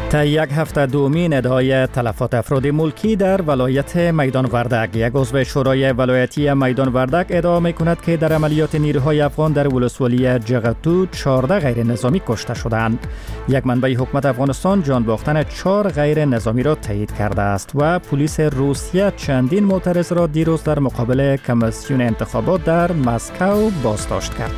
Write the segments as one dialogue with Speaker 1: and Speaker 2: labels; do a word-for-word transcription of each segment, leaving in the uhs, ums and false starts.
Speaker 1: تا یک هفته دومین ادعای تلفات افراد ملکی در ولایت میدان وردک. یک عضو شورای ولایتی میدان وردک ادعا می‌کند که در عملیات نیروهای افغان در ولسوالی جغتو چهارده غیر نظامی کشته شدند. یک منبع حکومت افغانستان جان باختن چهار غیر نظامی را تایید کرده است و پلیس روسیه چندین معترض را دیروز در مقابل کمیسیون انتخابات در مسکو بازداشت کرد.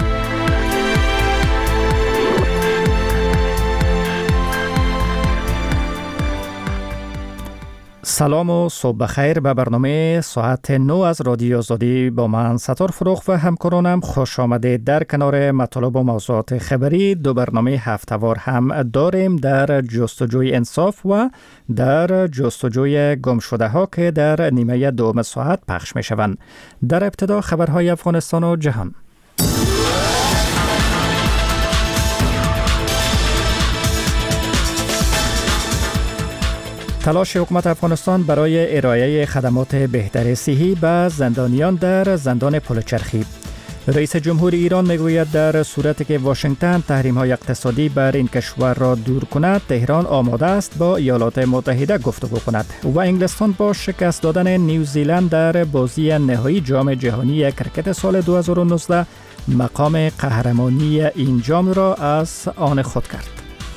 Speaker 1: سلام و صبح بخیر به برنامه ساعت نه از رادیو آزادی با من ستار فروخ و همکارانم خوش آمدید. در کنار مطالب و موضوعات خبری دو برنامه هفته‌وار هم داریم، در جستجوی انصاف و در جستجوی گم شده ها که در نیمه دوم ساعت پخش می شوند. در ابتدا خبرهای افغانستان و جهان. تلاش حکومت افغانستان برای ارائه خدمات بهتر صحی به زندانیان در زندان پلچرخی. رئیس جمهور ایران میگوید در صورتی که واشنگتن تحریم‌های اقتصادی بر این کشور را دور کند، تهران آماده است با ایالات متحده گفتگو کند. و انگلستان با شکست دادن نیوزیلند در بازی نهایی جام جهانی کرکت سال دو هزار و نوزده مقام قهرمانی این جام را از آن خود کرد.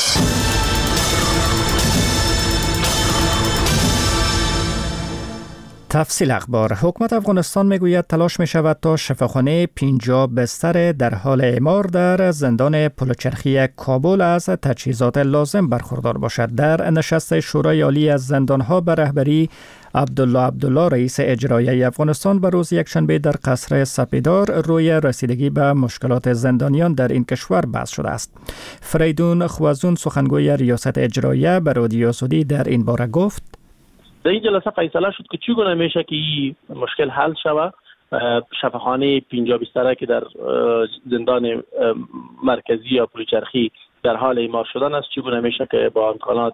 Speaker 1: تفصیل اخبار. حکومت افغانستان میگوید تلاش می شود تا شفاخانه پنجاه بستر در حال اعمار در زندان پلچرخی کابل از تجهیزات لازم برخوردار باشد. در نشست شورای عالی از زندانها به رهبری عبدالله عبدالله رئیس اجرایی افغانستان به روز یکشنبه در قصر سپیدار روی رسیدگی به مشکلات زندانیان در این کشور بحث شده است. فریدون خوازون سخنگوی ریاست اجرایی به رادیو آزادی در این باره گفت:
Speaker 2: در این جلسه فیصله شد که چگونه میشه که این مشکل حل شود. شفاخانه پنجاه بستره که در زندان مرکزی یا پلچرخی در حال اعمار شدن است، چگونه میشه که با امکانات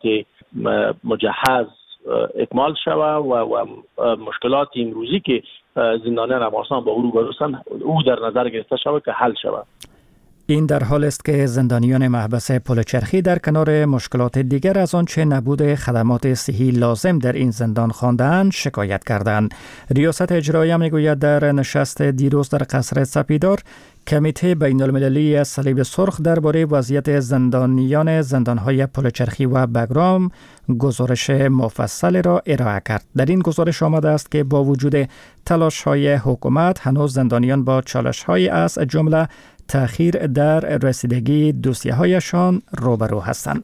Speaker 2: مجهز اکمال شود و, و مشکلات امروزی که زندانیان افغانستان با او روبرو هستند او در نظر گرفته شود که حل شود.
Speaker 1: این در حال است که زندانیان محبس پلچرخی در کنار مشکلات دیگر از آنچه نبود خدمات صحی لازم در این زندان خواندند شکایت کردند. ریاست اجرایی میگوید در نشست دیروز در قصر سپیدار کمیته بین المللی صلیب سرخ درباره وضعیت زندانیان زندانهای پلچرخی و بگرام گزارش مفصل را ارائه کرد. در این گزارش آمده است که با وجود تلاش‌های حکومت هنوز زندانیان با چالش‌های از جمله تأخیر در رسیدگی دوسیه‌هایشان روبرو هستند.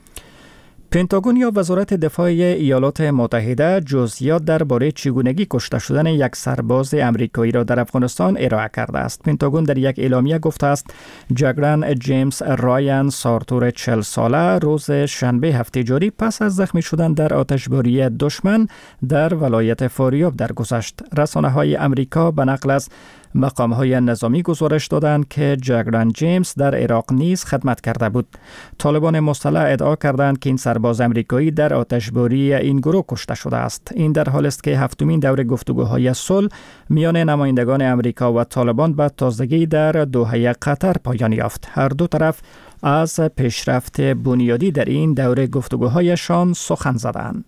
Speaker 1: پنتاگون یا وزارت دفاع ایالات متحده جزئیات درباره چگونگی کشته شدن یک سرباز امریکایی را در افغانستان ارائه کرده است. پنتاگون در یک اعلامیه گفته است جگرن جیمز رایان سارتور چهل ساله روز شنبه هفته جاری پس از زخمی شدن در آتشباری دشمن در ولایت فاریاب درگذشت. رسانه‌های امریکا به نقل از مقام‌های نظامی گزارش دادند که جگرن جیمز در عراق نیز خدمت کرده بود. طالبان مسلح ادعا کردند که این سرباز امریکایی در آتشباری این گروه کشته شده است. این در حال است که هفتمین دور گفتگوهای صلح میان نمایندگان امریکا و طالبان به تازگی در دوحه قطر پایان یافت. هر دو طرف از پیشرفت بنیادی در این دور گفتگوهایشان سخن زدند.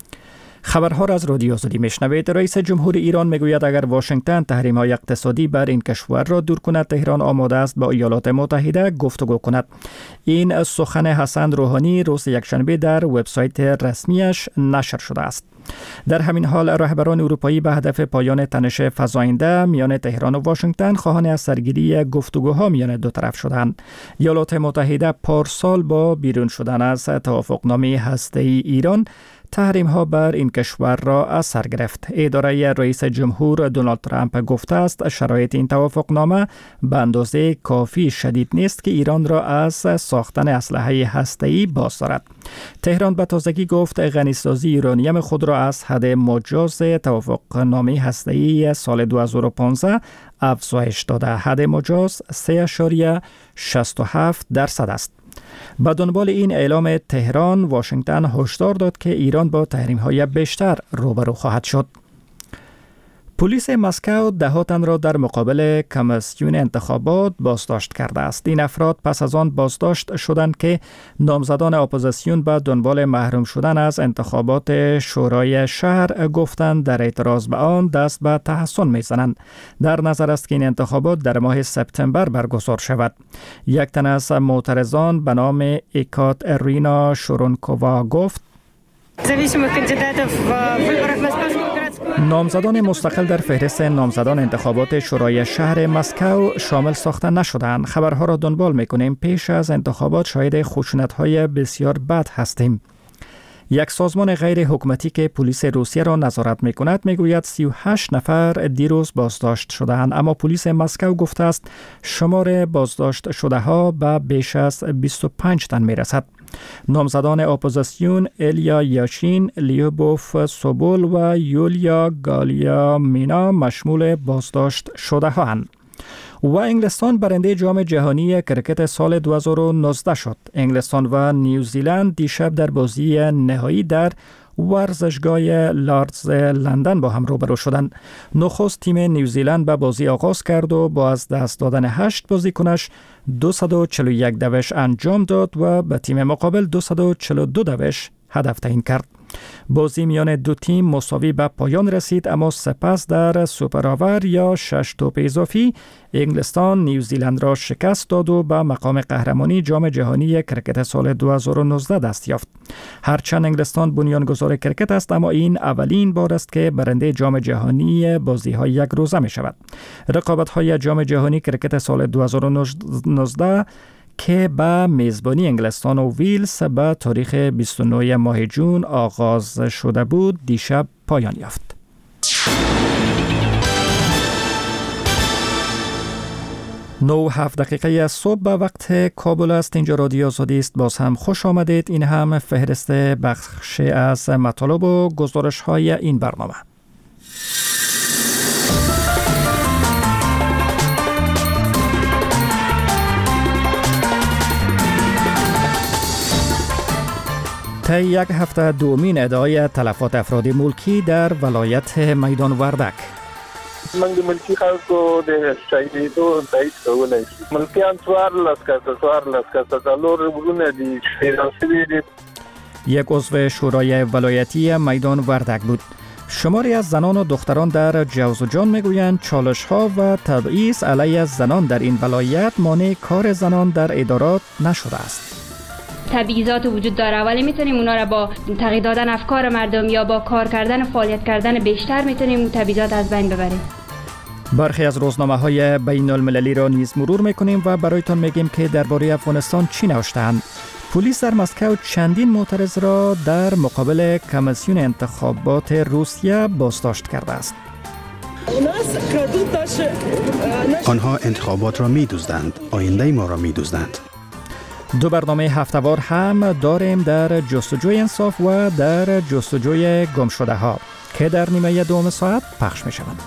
Speaker 1: خبرها را از رادیو آزادی میشنوید. رئیس جمهور ایران میگوید اگر واشنگتن تحریم‌های اقتصادی بر این کشور را دور کند، تهران آماده است با ایالات متحده گفتگو کند. این سخن حسن روحانی روز یکشنبه در وبسایت رسمیش نشر شده است. در همین حال رهبران اروپایی به هدف پایان تنش فزاینده میان تهران و واشنگتن خواهان از سرگیری گفتگوها میان دو طرف شدند. ایالات متحده پارسال با بیرون شدن از توافقنامه هسته‌ای ایران تحریم ها بر این کشور را از سر گرفت. اداره رئیس جمهور دونالد ترامپ گفته است شرایط این توافقنامه به اندازه کافی شدید نیست که ایران را از ساختن اسلحه هسته‌ای باز دارد. تهران به تازگی گفت غنیسازی یورانیم خود را از حد مجاز توافقنامه هسته‌ای سال دو هزار و پانزده افزایش داده. حد مجاز سه ممیز شصت و هفت درصد است. با دنبال این اعلام تهران، واشنگتن هشدار داد که ایران با تحریم‌های بیشتر روبرو خواهد شد. پلیس مسکو ده تن را در مقابل کمیسیون انتخابات بازداشت کرده است. این افراد پس از آن بازداشت شدند که نامزدان اپوزیسیون به دنبال محروم شدن از انتخابات شورای شهر گفتند در اعتراض به آن دست به تحسن می‌زنند. در نظر است که این انتخابات در ماه سپتامبر برگزار شود. یک تن از معترضان به نام ایکات ارینا شورونکووا گفت نامزدان مستقل در فهرست نامزدان انتخابات شورای شهر مسکو شامل ساخته نشدند. خبرها را دنبال می‌کنیم. پیش از انتخابات شاهد خشونت‌های بسیار بد هستیم. یک سازمان غیر حکومتی که پلیس روسیه را نظارت می‌کند می‌گوید سی و هشت نفر دیروز بازداشت شدند، اما پلیس مسکو گفته است شمار بازداشت شده‌ها به بیش از بیست و پنج تن می‌رسد. نامزدان اپوزیسیون الیا یاشین، لیوبوف سوبول و یولیا گالیا مینا مشمول بازداشت شده هستند. و انگلستان برنده جام جهانی کرکت سال دو هزار و نوزده شد. انگلستان و نیوزیلند دیشب در بازی نهایی در ورزشگاه لاردز لندن با هم روبرو شدند. نخست تیم نیوزیلند به بازی آغاز کرد و با از دست دادن هشت بازیکنش دویست و چهل و یک دوش انجام داد و به تیم مقابل دویست و چهل و دو دوش هدف تعیین کرد. بازی میان دو تیم مساوی به پایان رسید، اما سپس در سوپر آور یا شش توپ اضافی انگلستان نیوزیلند را شکست داد و به مقام قهرمانی جام جهانی کرکت سال دو هزار و نوزده دست یافت. هرچند انگلستان بنیانگذار کرکت است، اما این اولین بار است که برنده جام جهانی بازی‌های یک روزه می شود. رقابت‌های جام جهانی کرکت سال دو هزار و نوزده که به میزبانی انگلستان و ویلز به تاریخ بیست و نه ماه جون آغاز شده بود دیشب پایان یافت. نه و هفت دقیقه صبح به وقت کابل است. اینجا رادیو آزادی است. باز هم خوش آمدید. این هم فهرست بخش از مطالب و گزارش های این برنامه. طی یک هفته دومین ادعای تلفات افراد ملکی در ولایت میدان وردک.
Speaker 3: منګ ملکی خلکو د شهیدو دایت کولای شي. ملکیان څوار لاس کاسه څوار لاس کاسه څلور ورونه دي شهیدان شوي دي.
Speaker 1: یک عضو شورای ولایتی میدان وردک بود. شماری از زنان و دختران در جوزجان میگویند چالش ها و تبعیض علیه زنان در این ولایت مانع کار زنان در ادارات نشده است.
Speaker 4: تبعیضات وجود داره، ولی میتونیم اونا را با تغییر دادن افکار مردم یا با کار کردن و فعالیت کردن بیشتر میتونیم اون تبعیضات از بین ببریم.
Speaker 1: برخی از روزنامه های بین المللی را نیز مرور میکنیم و برایتان میگیم که درباره افغانستان چی نوشته‌اند. پلیس در مسکو چندین معترض را در مقابل کمیسیون انتخابات روسیه بازداشت کرده است.
Speaker 5: آنها انتخابات را می‌دزدند، آینده ما را می‌دزدند.
Speaker 1: دو برنامه هفته‌وار هم داریم در جستجوی انصاف و در جستجوی گم شده ها که در نیمه دوم ساعت پخش می شوند.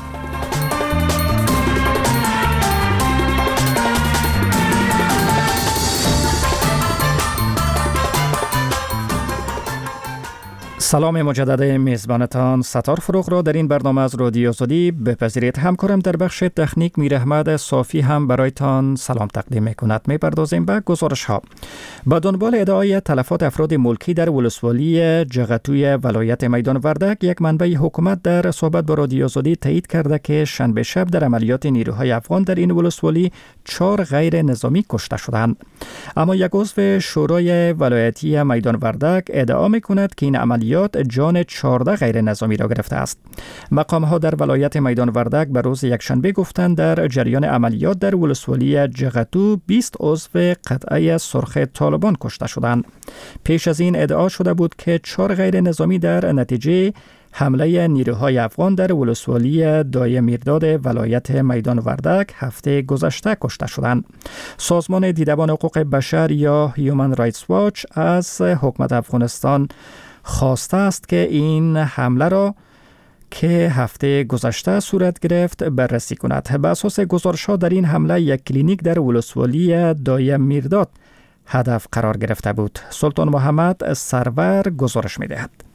Speaker 1: سلام مجدد میزبانتان ستار فروغ را در این برنامه از رادیو آزادی بپذیرید. همکارم در بخش تکنیک میر احمد صافی هم برایتان سلام تقدیم میکند. میپردازیم به گزارش ها. با دنبال ادعای تلفات افراد ملکی در ولسوالی جغتوی ولایت میدان وردک، یک منبع حکومت در صحبت با رادیو آزادی تایید کرده که شنبه شب در عملیات نیروهای افغان در این ولسوالی چهار غیر نظامی کشته شدند. اما یک عضو شورای ولایتی میدان وردک ادعا میکند که این عملیات جان چهارده غیر نظامی را گرفته است. مقام ها در ولایت میدان وردک به روز یکشنبه گفتند در جریان عملیات در ولسوالی جغتو بیست عضو قطعه سرخ طالبان کشته شدند. پیش از این ادعا شده بود که چهار غیر نظامی در نتیجه حمله نیروهای افغان در ولسوالی دای میرداد ولایت میدان وردک هفته گذشته کشته شدند. سازمان دیدبان حقوق بشر یا هیومن رایتس واچ از حکومت افغانستان خواسته است که این حمله را که هفته گذشته صورت گرفت بررسی کند. به اساس گزارش‌ها در این حمله یک کلینیک در ولسوالی دای میرداد هدف قرار گرفته بود. سلطان محمد سرور گزارش می‌دهد.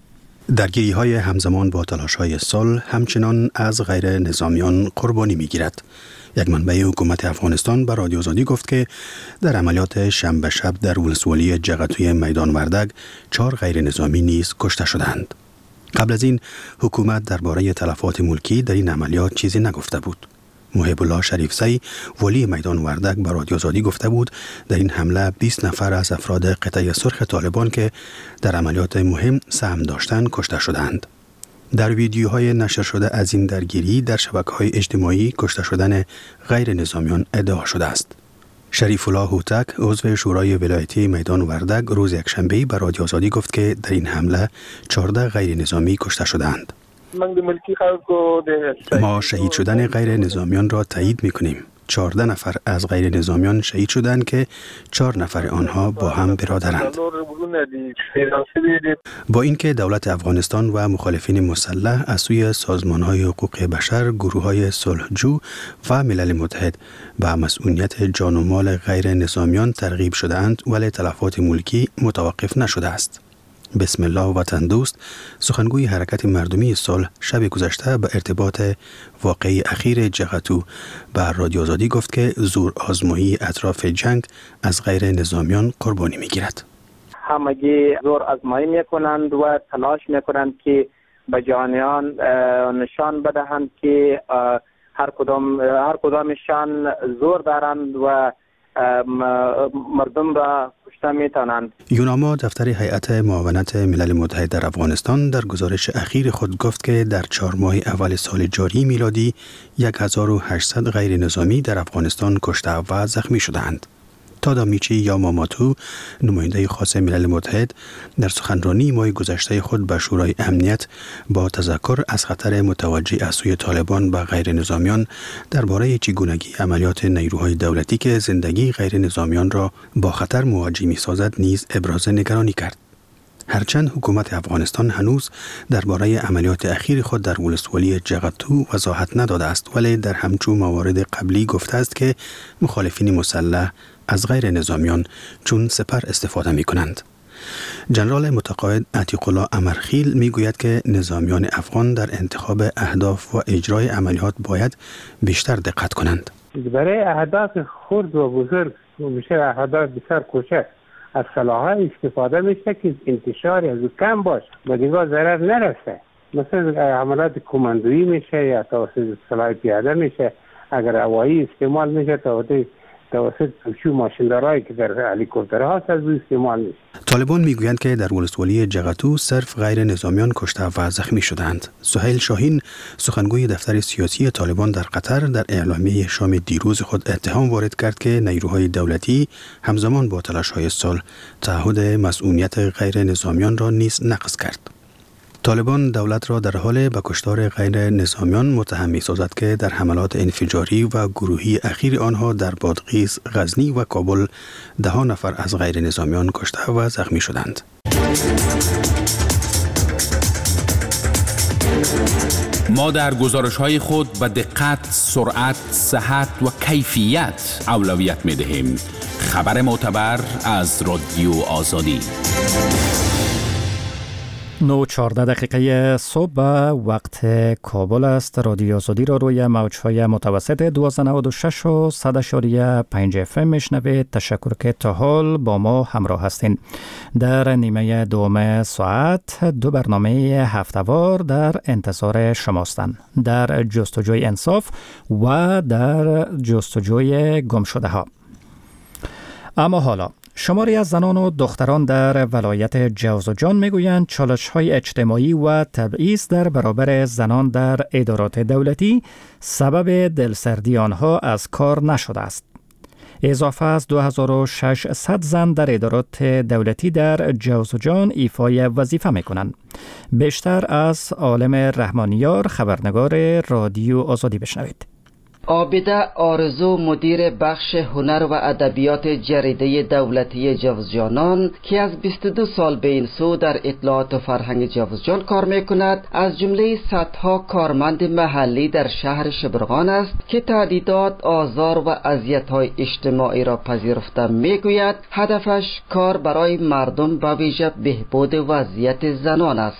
Speaker 5: درگیری های همزمان با تلاش های صلح همچنان از غیر نظامیان قربانی می گیرد. یک منبع حکومت افغانستان به رادیو آزادی گفت که در عملیات شنبه شب در ولسوالی جغتوی میدان وردک چهار غیر نظامی نیز کشته شدند. قبل از این حکومت درباره تلفات ملکی در این عملیات چیزی نگفته بود. محب الله شریفزی ولی میدان وردک به رادیو آزادی گفته بود در این حمله بیست نفر از افراد قطعه سرخ طالبان که در عملیات مهم سهم داشتند کشته شدند. در ویدیوهای نشر شده از این درگیری در شبکه‌های اجتماعی کشته شدن غیر نظامیان ادعا شده است. شریف الله هوتک عضو شورای ولایتی میدان وردک روز یکشنبه به رادیو آزادی گفت که در این حمله چهارده غیر نظامی کشته شدند. ما شهید شدن غیر نظامیان را تایید می‌کنیم. چهارده نفر از غیر نظامیان شهید شدند که چهار نفر آنها با هم برادرند. با اینکه دولت افغانستان و مخالفین مسلح از سوی سازمان‌های حقوق بشر، گروه‌های صلحجو و ملل متحد به مسئولیت جان و مال غیر نظامیان ترغیب شده‌اند، ولی تلفات ملکی متوقف نشده است. بسم الله وطن دوست سخنگوی حرکت مردمی صلح شب گذشته به ارتباط واقعی اخیر جغتو به رادیو آزادی گفت که زور آزمایی اطراف جنگ از غیر نظامیان قربانی میگیرد.
Speaker 6: همگی زور آزمایی میکنند و تلاش میکنند که به جهانیان نشان بدهند که هر کدام هر کدامشان زور دارند و مردم را کشته میتونند.
Speaker 5: یوناما دفتر هیئت معاونت ملل متحد در افغانستان در گزارش اخیر خود گفت که در چهار ماه اول سال جاری میلادی هزار و هشتصد غیر نظامی در افغانستان کشته و زخمی شدند. تادامیچی یا ماماتو نماینده خاص ملل متحد در سخنرانی ماه گذشته خود به شورای امنیت با تذکر از خطر متوجه از سوی طالبان به غیر نظامیان درباره چگونگی عملیات نیروهای دولتی که زندگی غیر نظامیان را با خطر مواجه می سازد نیز ابراز نگرانی کرد. هرچند حکومت افغانستان هنوز درباره عملیات اخیر خود در ولسوالی جغتو وضاحت نداده است، ولی در همچون موارد قبلی گفته است که مخالفین مسلح از غیر نظامیان چون سپر استفاده می کنند. جنرال متقاعد عتیق الله امرخیل می گوید که نظامیان افغان در انتخاب اهداف و اجرای عملیات باید بیشتر دقت کنند.
Speaker 7: برای اهداف خرد و بزرگ میشه اهداف بسیار کوچک از سلاح‌ها استفاده میشه که انتشار از کم باشه و دیگه ضرر نرسه. مثلا عملیات کماندویی میشه یا توسط سلاح پیاده میشه، اگر هوایی استعمال میشه توسط توسط چو ماشیندارایی که در هلیکوپترها هست از استعمال میشه.
Speaker 5: طالبان میگویند که در ولسوالی جغتو صرف غیر نظامیان کشته و زخمی شدند. سهیل شاهین سخنگوی دفتر سیاسی طالبان در قطر در اعلامیه شام دیروز خود اتهام وارد کرد که نیروهای دولتی همزمان با تلاش‌های صلح تعهد مسئولیت غیر نظامیان را نیز نقض کرد. طالبان دولت را در حال به کشتار غیر نظامیان متهم می‌سازد که در حملات انفجاری و گروهی اخیر آنها در بادغیس، غزنی و کابل ده ها نفر از غیر نظامیان کشته و زخمی شدند.
Speaker 8: ما در گزارش‌های خود به دقت، سرعت، صحت و کیفیت اولویت می‌دهیم. خبر معتبر از رادیو آزادی.
Speaker 1: نو چهارده دقیقه صبح وقت کابل است. رادیو آزادی را روی موج‌های متوسط دویست و نود و شش و صد و پنج اف ام میشنوید. تشکر که تا حال با ما همراه هستین. در نیمه دوم ساعت دو برنامه هفته‌وار در انتظار شماستند. در جستجوی انصاف و در جستجوی گمشده ها. اما حالا شماری از زنان و دختران در ولایت جوزجان میگویند چالش‌های اجتماعی و تبعیض در برابر زنان در ادارات دولتی سبب دلسردی آنها از کار نشده است. اضافه از دو هزار و ششصد زن در ادارات دولتی در جوزجان ایفای وظیفه میکنند. بیشتر از عالم رحمانیار خبرنگار رادیو آزادی بشنوید.
Speaker 9: عابده آرزو مدیر بخش هنر و ادبیات جریده دولتی جوزجانان که از بیست و دو سال به این سو در اطلاعات و فرهنگ جوزجان کار میکند، از جمله صدها کارمند محلی در شهر شبرغان است که تهدیدات، آزار و اذیت‌های اجتماعی را پذیرفته. میگوید هدفش کار برای مردم و ویژه بهبود وضعیت زنان است.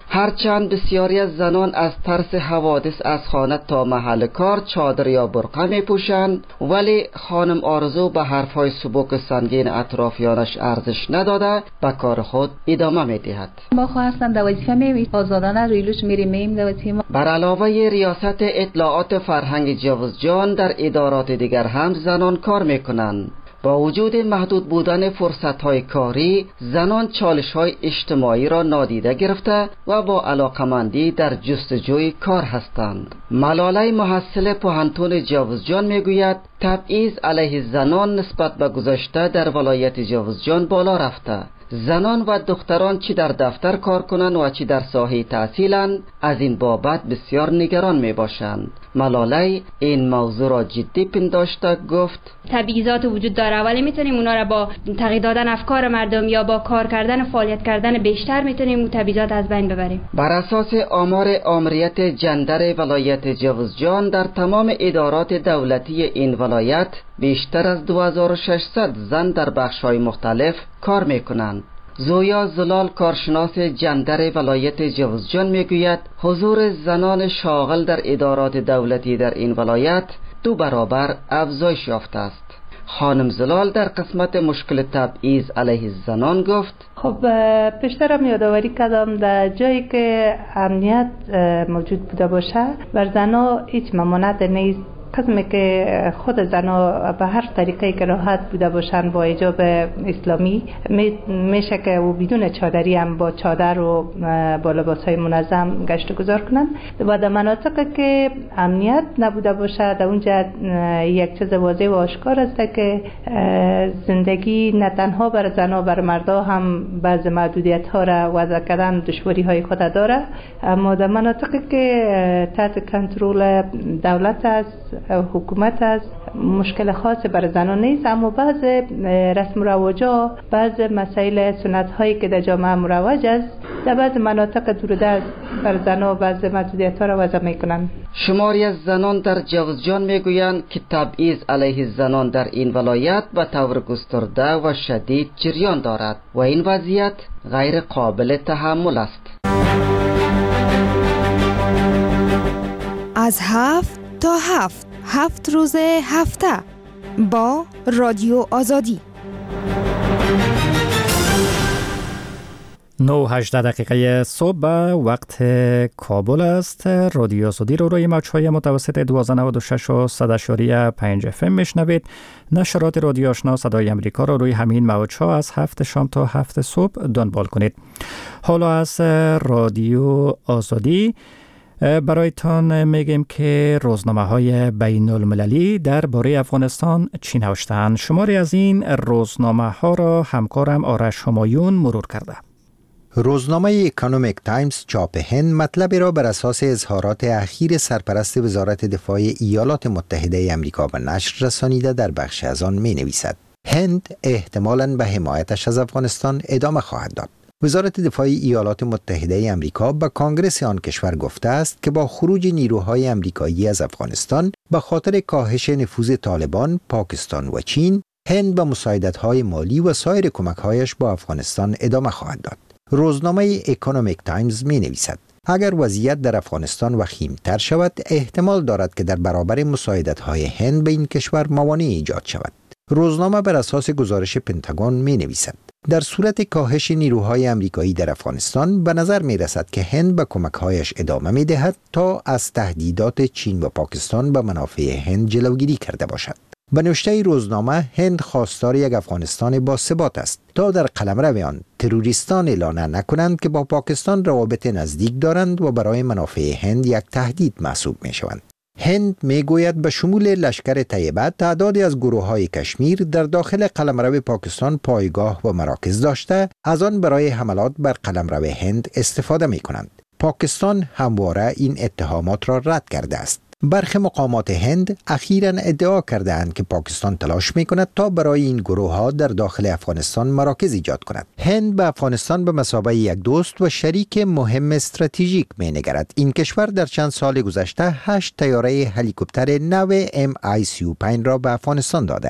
Speaker 9: هرچند بسیاری از زنان از ترس حوادث از خانه تا محل کار چادر یا برقع می پوشند، ولی خانم آرزو به حرفهای سبک سنگین اطرافیانش ارزش نداده به کار خود ادامه می دهد.
Speaker 10: ما خواستم در وظیفه می آزادانه ریلوش میریم میم در وظیفه ما.
Speaker 9: بر علاوه ریاست اطلاعات فرهنگ جوزجان در ادارات دیگر هم زنان کار می کنند. با وجود محدود بودن فرصت‌های کاری، زنان چالش‌های اجتماعی را نادیده گرفته و با علاقمندی در جستجوی کار هستند. ملاله محصل پوهنتون جوزجان میگوید تبعیض علیه زنان نسبت به گذشته در ولایت جوزجان بالا رفته. زنان و دختران چی در دفتر کار کنند و چی در ساحه تحصیلند، از این بابت بسیار نگران می باشند. ملاله این موضوع را جدی پنداشته گفت
Speaker 4: تبعیضات وجود داره، ولی میتونیم اونا را با تغییر دادن افکار مردم یا با کار کردن فعالیت کردن بیشتر میتونیم اون تبعیضات از بین ببریم.
Speaker 9: بر اساس آمار آمریت جندر ولایت جوزجان در تمام ادارات دولتی این ولایت بیشتر از دو هزار و ششصد زن در بخش‌های مختلف کار میکنند. زویا زلال کارشناس جندر ولایت جوزجان میگوید حضور زنان شاغل در ادارات دولتی در این ولایت دو برابر افزایش یافته است. خانم زلال در قسمت مشکل تبعیض علیه زنان گفت
Speaker 10: خب پیشترم یادآوری کردم در جایی که امنیت موجود بوده باشه بر زنها هیچ ممانعت نیست. قسمی که خود زنها به هر طریقی که راحت بوده باشن با حجاب اسلامی میشه که و بدون چادری هم با چادر و با لباسهای منظم گشت و گذار کنن و در مناطقی که امنیت نبوده باشه در اونجا یک چیز واضح و آشکار است که زندگی نه تنها بر زنها بر مردا هم بعض محدودیت ها را وضع کردن دشواری های خود داره، اما در مناطقی که تحت کنترل دولت است حکومت است مشکل خاصی بر زنان نیست، اما بعض رسم و رواجا بعض مسائل سنت هایی که در جامعه مروج است در بعض مناطق دوردست بر زنان بعض محدودیت ها را وضع میکنند.
Speaker 9: شماری از زنان در جوزجان میگویند که تبعیض علیه زنان در این ولایت به طور گسترده و شدید جریان دارد و این وضعیت غیر قابل تحمل است.
Speaker 11: از هفت تا هفت هفت روز هفته با رادیو آزادی.
Speaker 1: نه و هجده دقیقه صبح وقت کابل است. رادیو آزادی رو روی موج‌های متوسط دوازده نود و شش و صد اشاری پنج اف ام میشنوید. نشرات رادیو آشنا صدای امریکا رو روی همین موج‌ها از هفت شام تا هفت صبح دنبال کنید. حالا از رادیو آزادی برایتان میگیم که روزنامه های بین المللی در باره افغانستان چی نوشتند. شماری از این روزنامه ها را همکارم آرش همایون مرور کرده.
Speaker 12: روزنامه اکونومیک تایمز چاپ هند مطلبی را بر اساس اظهارات اخیر سرپرست وزارت دفاع ایالات متحده آمریکا به نشر رسانیده در بخش از آن می نویسد هند احتمالاً به حمایتش از افغانستان ادامه خواهد داد. وزارت دفاع ایالات متحده آمریکا به کانگرس آن کشور گفته است که با خروج نیروهای آمریکایی از افغانستان به خاطر کاهش نفوذ طالبان، پاکستان و چین، هند به مساعدت‌های مالی و سایر کمک‌هایش با افغانستان ادامه خواهد داد. روزنامه اکونومیک تایمز می‌نویسد اگر وضعیت در افغانستان وخیم‌تر شود، احتمال دارد که در برابر مساعدت‌های هند به این کشور موانع ایجاد شود. روزنامه بر اساس گزارش پنتاگون می‌نویسد در صورت کاهش نیروهای آمریکایی در افغانستان به نظر می رسد که هند به کمک‌هایش ادامه می دهد تا از تهدیدات چین و پاکستان به منافع هند جلوگیری کرده باشد. به نوشته روزنامه هند خواستار یک افغانستان با ثبات است تا در قلمرو آن تروریستان اعلان نکنند که با پاکستان روابط نزدیک دارند و برای منافع هند یک تهدید محسوب می شوند. هند میگوید به شمول لشکر طیبه تعدادی از گروه‌های کشمیر در داخل قلمرو پاکستان پایگاه و مراکز داشته از آن برای حملات بر قلمرو هند استفاده می‌کنند. پاکستان همواره این اتهامات را رد کرده است. برخی مقامات هند اخیراً ادعا کرده‌اند که پاکستان تلاش می‌کند تا برای این گروه‌ها در داخل افغانستان مراکز ایجاد کند. هند به افغانستان به مثابه یک دوست و شریک مهم استراتژیک می‌نگرد. این کشور در چند سال گذشته هشت طیاره هلیکوپتر نو ام آی سی و پنج را به افغانستان داده است.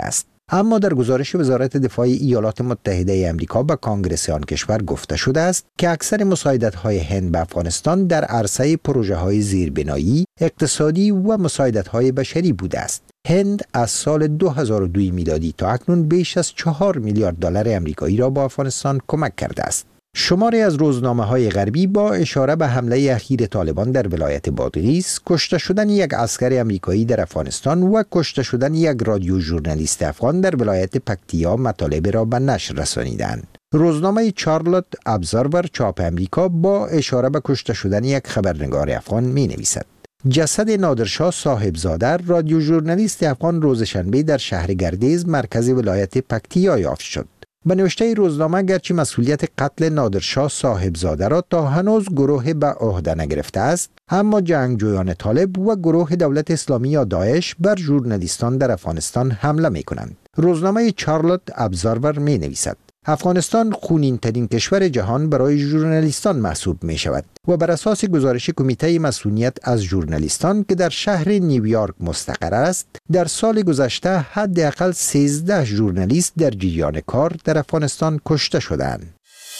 Speaker 12: اما در گزارش وزارت دفاع ایالات متحده آمریکا به کانگرس آن کشور گفته شده است که اکثر مساعدت‌های هند به افغانستان در عرصه پروژه‌های زیربنایی، اقتصادی و مساعدت‌های بشری بوده است. هند از سال دو هزار و دو میلادی تا اکنون بیش از چهار میلیارد دلار آمریکایی را با افغانستان کمک کرده است. شماری از روزنامه‌های غربی با اشاره به حمله اخیر طالبان در ولایت بادغیس، کشته شدن یک عسکر آمریکایی در افغانستان و کشته شدن یک رادیو ژورنالیست افغان در ولایت پکتیا مطالب را به نشر رسانیدند. روزنامه چارلوت ابزرور چاپ آمریکا با اشاره به کشته شدن یک خبرنگار افغان می نویسد: جسد نادرشاه صاحبزاده رادیو ژورنالیست افغان روز شنبه در شهر گردیز مرکز ولایت پکتیا یافت شد. به نوشته روزنامه گرچه مسئولیت قتل نادرشاه صاحبزاده را تا هنوز گروه به عهده نگرفته است، اما جنگجویان طالب و گروه دولت اسلامی یا داعش بر ژورنالیستان در افغانستان حمله می کنند. روزنامه چارلوت ابزرور می نویسد: افغانستان خونین ترین کشور جهان برای ژورنالیستان محسوب می شود و بر اساس گزارش کمیته مسئولیت از ژورنالیستان که در شهر نیویورک مستقر است، در سال گذشته حداقل سیزده ژورنالیست در جریان کار در افغانستان کشته شدند.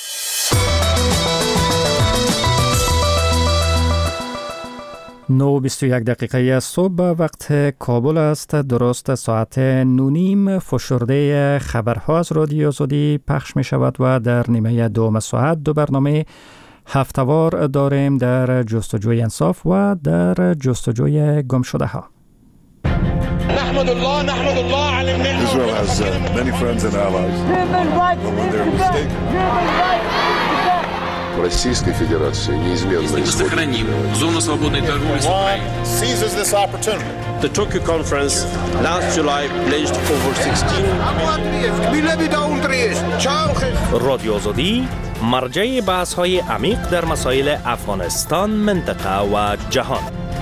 Speaker 1: نه و بیست و یک دقیقه صبح وقت کابل است. درست ساعت نونیم فشرده خبرها از رادیو آزادی پخش می شود و در نیمه دوم ساعت دو برنامه هفتوار داریم در جستجوی انصاف و در جستجوی گم شده ها.
Speaker 13: نحمد الله نحمد الله على النعمة. Israel has uh, many friends and allies. But when they're mistaken. Российской Федерации неизменно
Speaker 8: сохраним зону свободной торговли с Украиной.
Speaker 13: Seizes this opportunity.
Speaker 14: The Tokyo conference last July pledged over sixteen.
Speaker 15: رادیو آزادی مرجع بحث‌های عمیق در مسائل افغانستان، منطقه و جهان.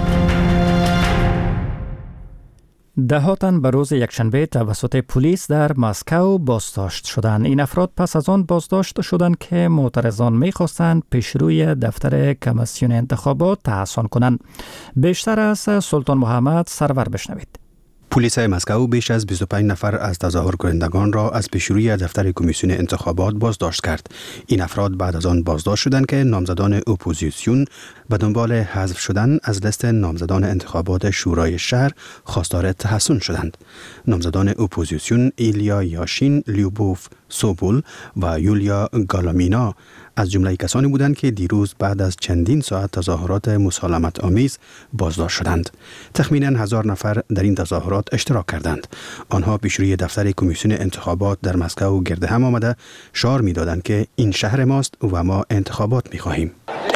Speaker 1: ده تن به روز یکشنبه توسط پلیس در مسکو بازداشت شدند. این افراد پس از آن بازداشت شدند که معترضان می‌خواستند پیشروی دفتر کمیسیون انتخابات تحسن کنند. بیشتر از سلطان محمد سرور بشنوید.
Speaker 5: پلیس مسکو بیش از بیست و پنج نفر از تظاهر کنندگان را از پیشروی دفتر کمیسیون انتخابات بازداشت کرد. این افراد بعد از آن بازداشت شدند که نامزدان اپوزیسیون به دنبال حذف شدن از لیست نامزدان انتخابات شورای شهر خواستار تحسن شدند. نامزدان اپوزیسیون ایلیا یاشین، لیوبوف سوبول و یولیا گالامینا از جمله کسانی بودند که دیروز بعد از چندین ساعت تظاهرات مسالمت آمیز بازداشت شدند. تخمیناً هزار نفر در این تظاهرات اشتراک کردند. آنها پیشروی دفتر کمیسیون انتخابات در مسکو گرد هم آمده شعار می‌دادند که این شهر ماست و ما انتخابات می‌خواهیم.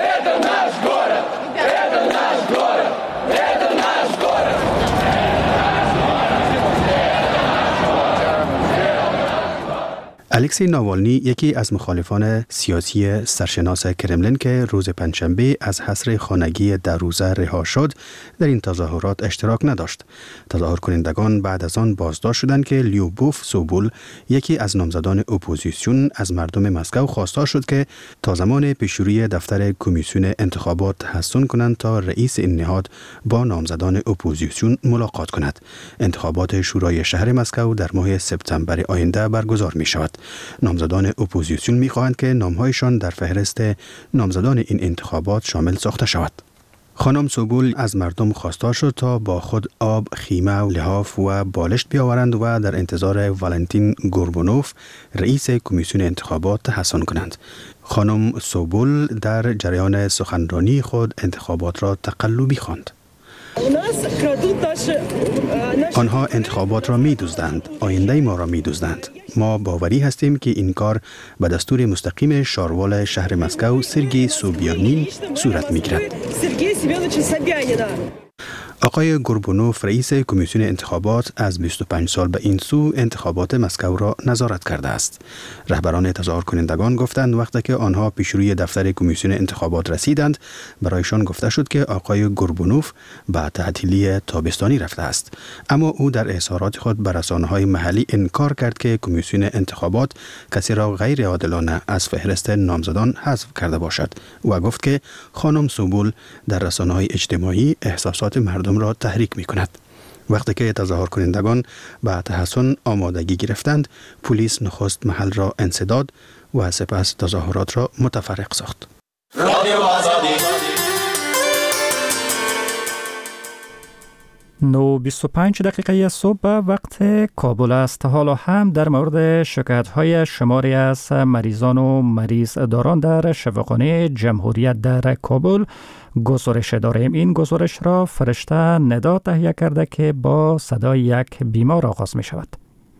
Speaker 5: الکسی ناوالنی یکی از مخالفان سیاسی سرشناس کرملین که روز پنجشنبه از حصر خانگی در روزه رها شد در این تظاهرات اشتراک نداشت. تظاهر کنندگان بعد از آن بازداشت شدند که لیوبوف سوبول یکی از نامزدان اپوزیسیون از مردم مسکو خواستار شد که تا زمان پیشروی دفتر کمیسیون انتخابات تحسن کنند تا رئیس این نهاد با نامزدان اپوزیسیون ملاقات کند. انتخابات شورای شهر مسکو در ماه سپتامبر آینده برگزار می شود. نامزدان اپوزیسیون می‌خواهند که نام‌هایشان در فهرست نامزدان این انتخابات شامل ساخته شود. خانم سوبول از مردم خواستار شد تا با خود آب، خیمه و لحاف و بالشت بیاورند و در انتظار والنتین گوربونوف رئیس کمیسیون انتخابات تحسن کنند. خانم سوبول در جریان سخنرانی خود انتخابات را تقلبی خواند. آنها انتخابات را می دزدند، آینده ما را می دزدند. ما باوری هستیم که این کار به دستور مستقیم شاروال شهر مسکو سرگئی سوبیانین صورت می گیرد. آقای گوربونوف رئیس کمیسیون انتخابات از بیست و پنج سال به این سو انتخابات مسکو را نظارت کرده است. رهبران تظاهر کنندگان گفتند وقتی که آنها پیشروی دفتر کمیسیون انتخابات رسیدند برایشان گفته شد که آقای گوربونوف به تعطیلی تابستانی رفته است، اما او در اظهارات خود به رسانه‌های محلی انکار کرد که کمیسیون انتخابات کسی را غیر عادلانه از فهرست نامزدان حذف کرده باشد و گفت که خانم سوبول در رسانه‌های اجتماعی احساسات مردم را تحریک می کند. وقتی که تظاهر کنندگان به تحسن آمادگی گرفتند، پلیس نخست محل را انسداد و سپس تظاهرات را متفرق ساخت.
Speaker 1: نو بیست و پنج دقیقه صبح وقت کابل است. حالا هم در مورد شکایت‌های شماری از مریضان و مریض داران در شفاخانه جمهوریت در کابل گزارش داریم. این گزارش را فرشته ندا تهیه کرده که با صدای یک بیمار آغاز می شود.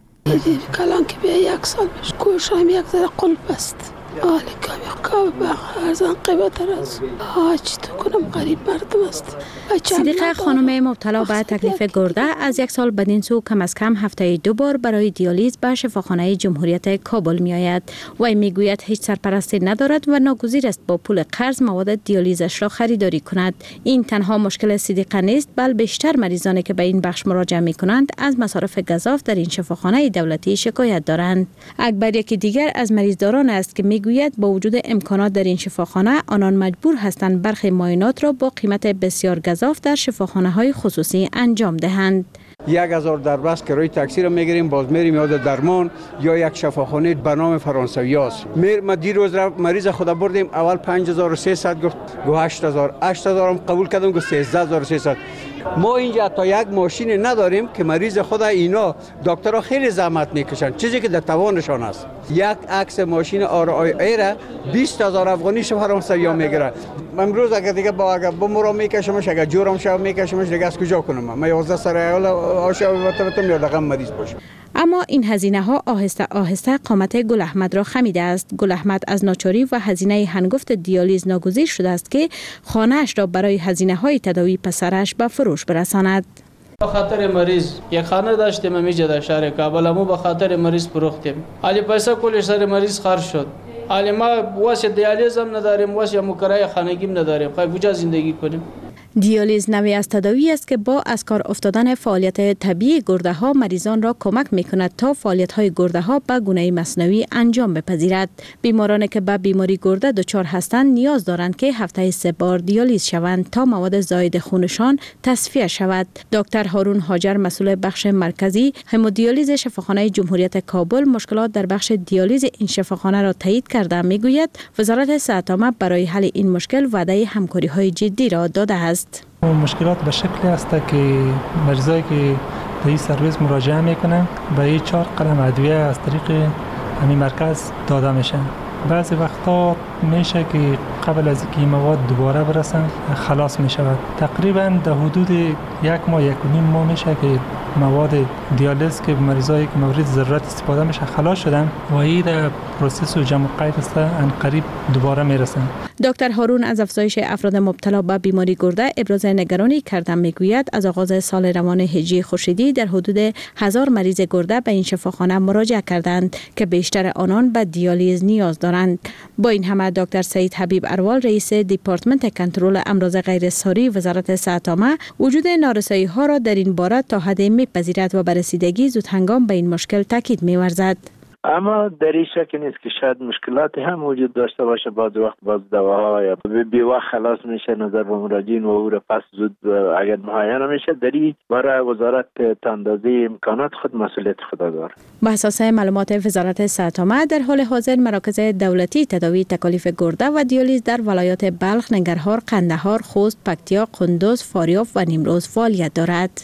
Speaker 16: کلان که بیا یک سال میشه کوشم یک ذره قلب است. آلی کمی کابل ارزان قیمت است. آج تو کنم غریب مردم است.
Speaker 17: صدیقه خانم مبتلا به تکلیف گرده از یک سال بدین سو کم از کم هفته دو بار برای دیالیز به شفاخانه جمهوریت کابل می آید. وی می گوید هیچ سرپرستی ندارد و ناگزیر است با پول قرض مواد دیالیزش را خریداری کند. این تنها مشکل صدیقه نیست، بل بیشتر مریضانی که به این بخش مراجعه می کنند از مصارف گزاف در این شفاخانه دولتی شکایت دارند. اکبر یکی دیگر از مریضداران است که می گوید با وجود امکانات در این شفاخانه آنان مجبور هستند برخی معاینات را با قیمت بسیار گزاف در شفاخانه های خصوصی انجام دهند.
Speaker 18: یک هزار در بس کرایه تاکسی را میگیریم، باز میریم یاد درمان یا یک شفاخانه به نام فرانسوی است. میر ما دیروز مریض خدا بردیم، اول پنج هزار و سیصد گفت، گفت هشت هزار، هشت هزار هم قبول کردم، گفت سیزده هزار و سیصد. ما اینجا تا یک ماشین نداریم که مریض خدا اینا دکترها خیلی زحمت میکشن، چیزی که در توانشان است. یک عکس ماشین آر آی ای را بیست هزار افغانی شو فرانسوی ها میگیره. امروز اگر دیگه با اگر بمرا میکشمش، اگر جورم شو میکشمش، دیگه از کجا کنم؟ من یازده سر آشا وقت میاد دقیقا مریض باشم.
Speaker 17: اما این هزینه ها آهسته آهسته قامت گل احمد را خمیده است. گل احمد از ناچاری و هزینه هنگفت دیالیز ناگزیر شده است که خانه‌اش را برای هزینه های تداوی پسرش به فروش برساند.
Speaker 19: به خاطر مریض یک خانه داشتیم امیجا در شهر کابل، امو به خاطر مریض فروختیم. علی پیسه کلش سر مریض خرج شد. علی ما واسه دیالیز هم نداریم، واسه مکرای خانگیم نداریم. خب کجا زندگی کنیم؟
Speaker 17: دیالیز نوعی از تداوی است که با از کار افتادن فعالیت طبیعی گرده ها مریضان را کمک می کند تا فعالیت های گرده ها به گونه مصنوعی انجام بپذیرد. بیمارانی که به بیماری گرده دچار هستند نیاز دارند که هفته سه بار دیالیز شوند تا مواد زاید خونشان تصفیه شود. دکتر هارون هاجر مسئول بخش مرکزی همودیالیز شفاخانه جمهوریت کابل مشکلات در بخش دیالیز این شفاخانه را تایید کرده میگوید وزارت صحت عامه برای حل این مشکل وعده همکاری های جدی را داده است.
Speaker 20: مشکلات به شکلی است که مریضایی که به این سرویس مراجعه میکنن به این چهار قلم ادویه از طریق همین مرکز داده میشن. بعضی وقتا میشه که قبل از اینکه این مواد دوباره برسن خلاص میشود. تقریبا در حدود یک ماه یک و نیم ماه میشه که مواد دیالیز که مریضایی که مورد ضرورت استفاده میشه خلاص شدن و این در پروسس و جمع قید است ان قریب دوباره میرسن.
Speaker 17: دکتر هارون از افزایش افراد مبتلا به بیماری گرده ابراز نگرانی کرده میگوید از آغاز سال روان هجری خورشیدی در حدود هزار مریض گرده به این شفاخانه مراجعه کردند که بیشتر آنان به دیالیز نیاز دارند. با این همه دکتر سعید حبیب اروال رئیس دیپارتمنت کنترل امراض غیر ساری وزارت صحت عامه وجود نارسایی ها را در این باره تا حدی میپذیرد و بررسیدگی زود هنگام به این مشکل تاکید می‌ورزد.
Speaker 21: اما در این شک نیست که شاید مشکلاتی هم وجود داشته باشه، بعض وقت باز دواها یا بی وقت خلاص میشه نظر به مراجعین و او را پس زود اگر معاینه میشه. در این برای وزارت تا اندازه امکانات خود مسئولیت خود داره.
Speaker 17: به اساس معلومات وزارت صحت عامه در حال حاضر مراکز دولتی تداوی تکالیف گرده و دیالیز در ولایات بلخ، ننگرهار، قندهار، خوست، پکتیا، قندوز، فاریاب و نیمروز فعالیت دارد.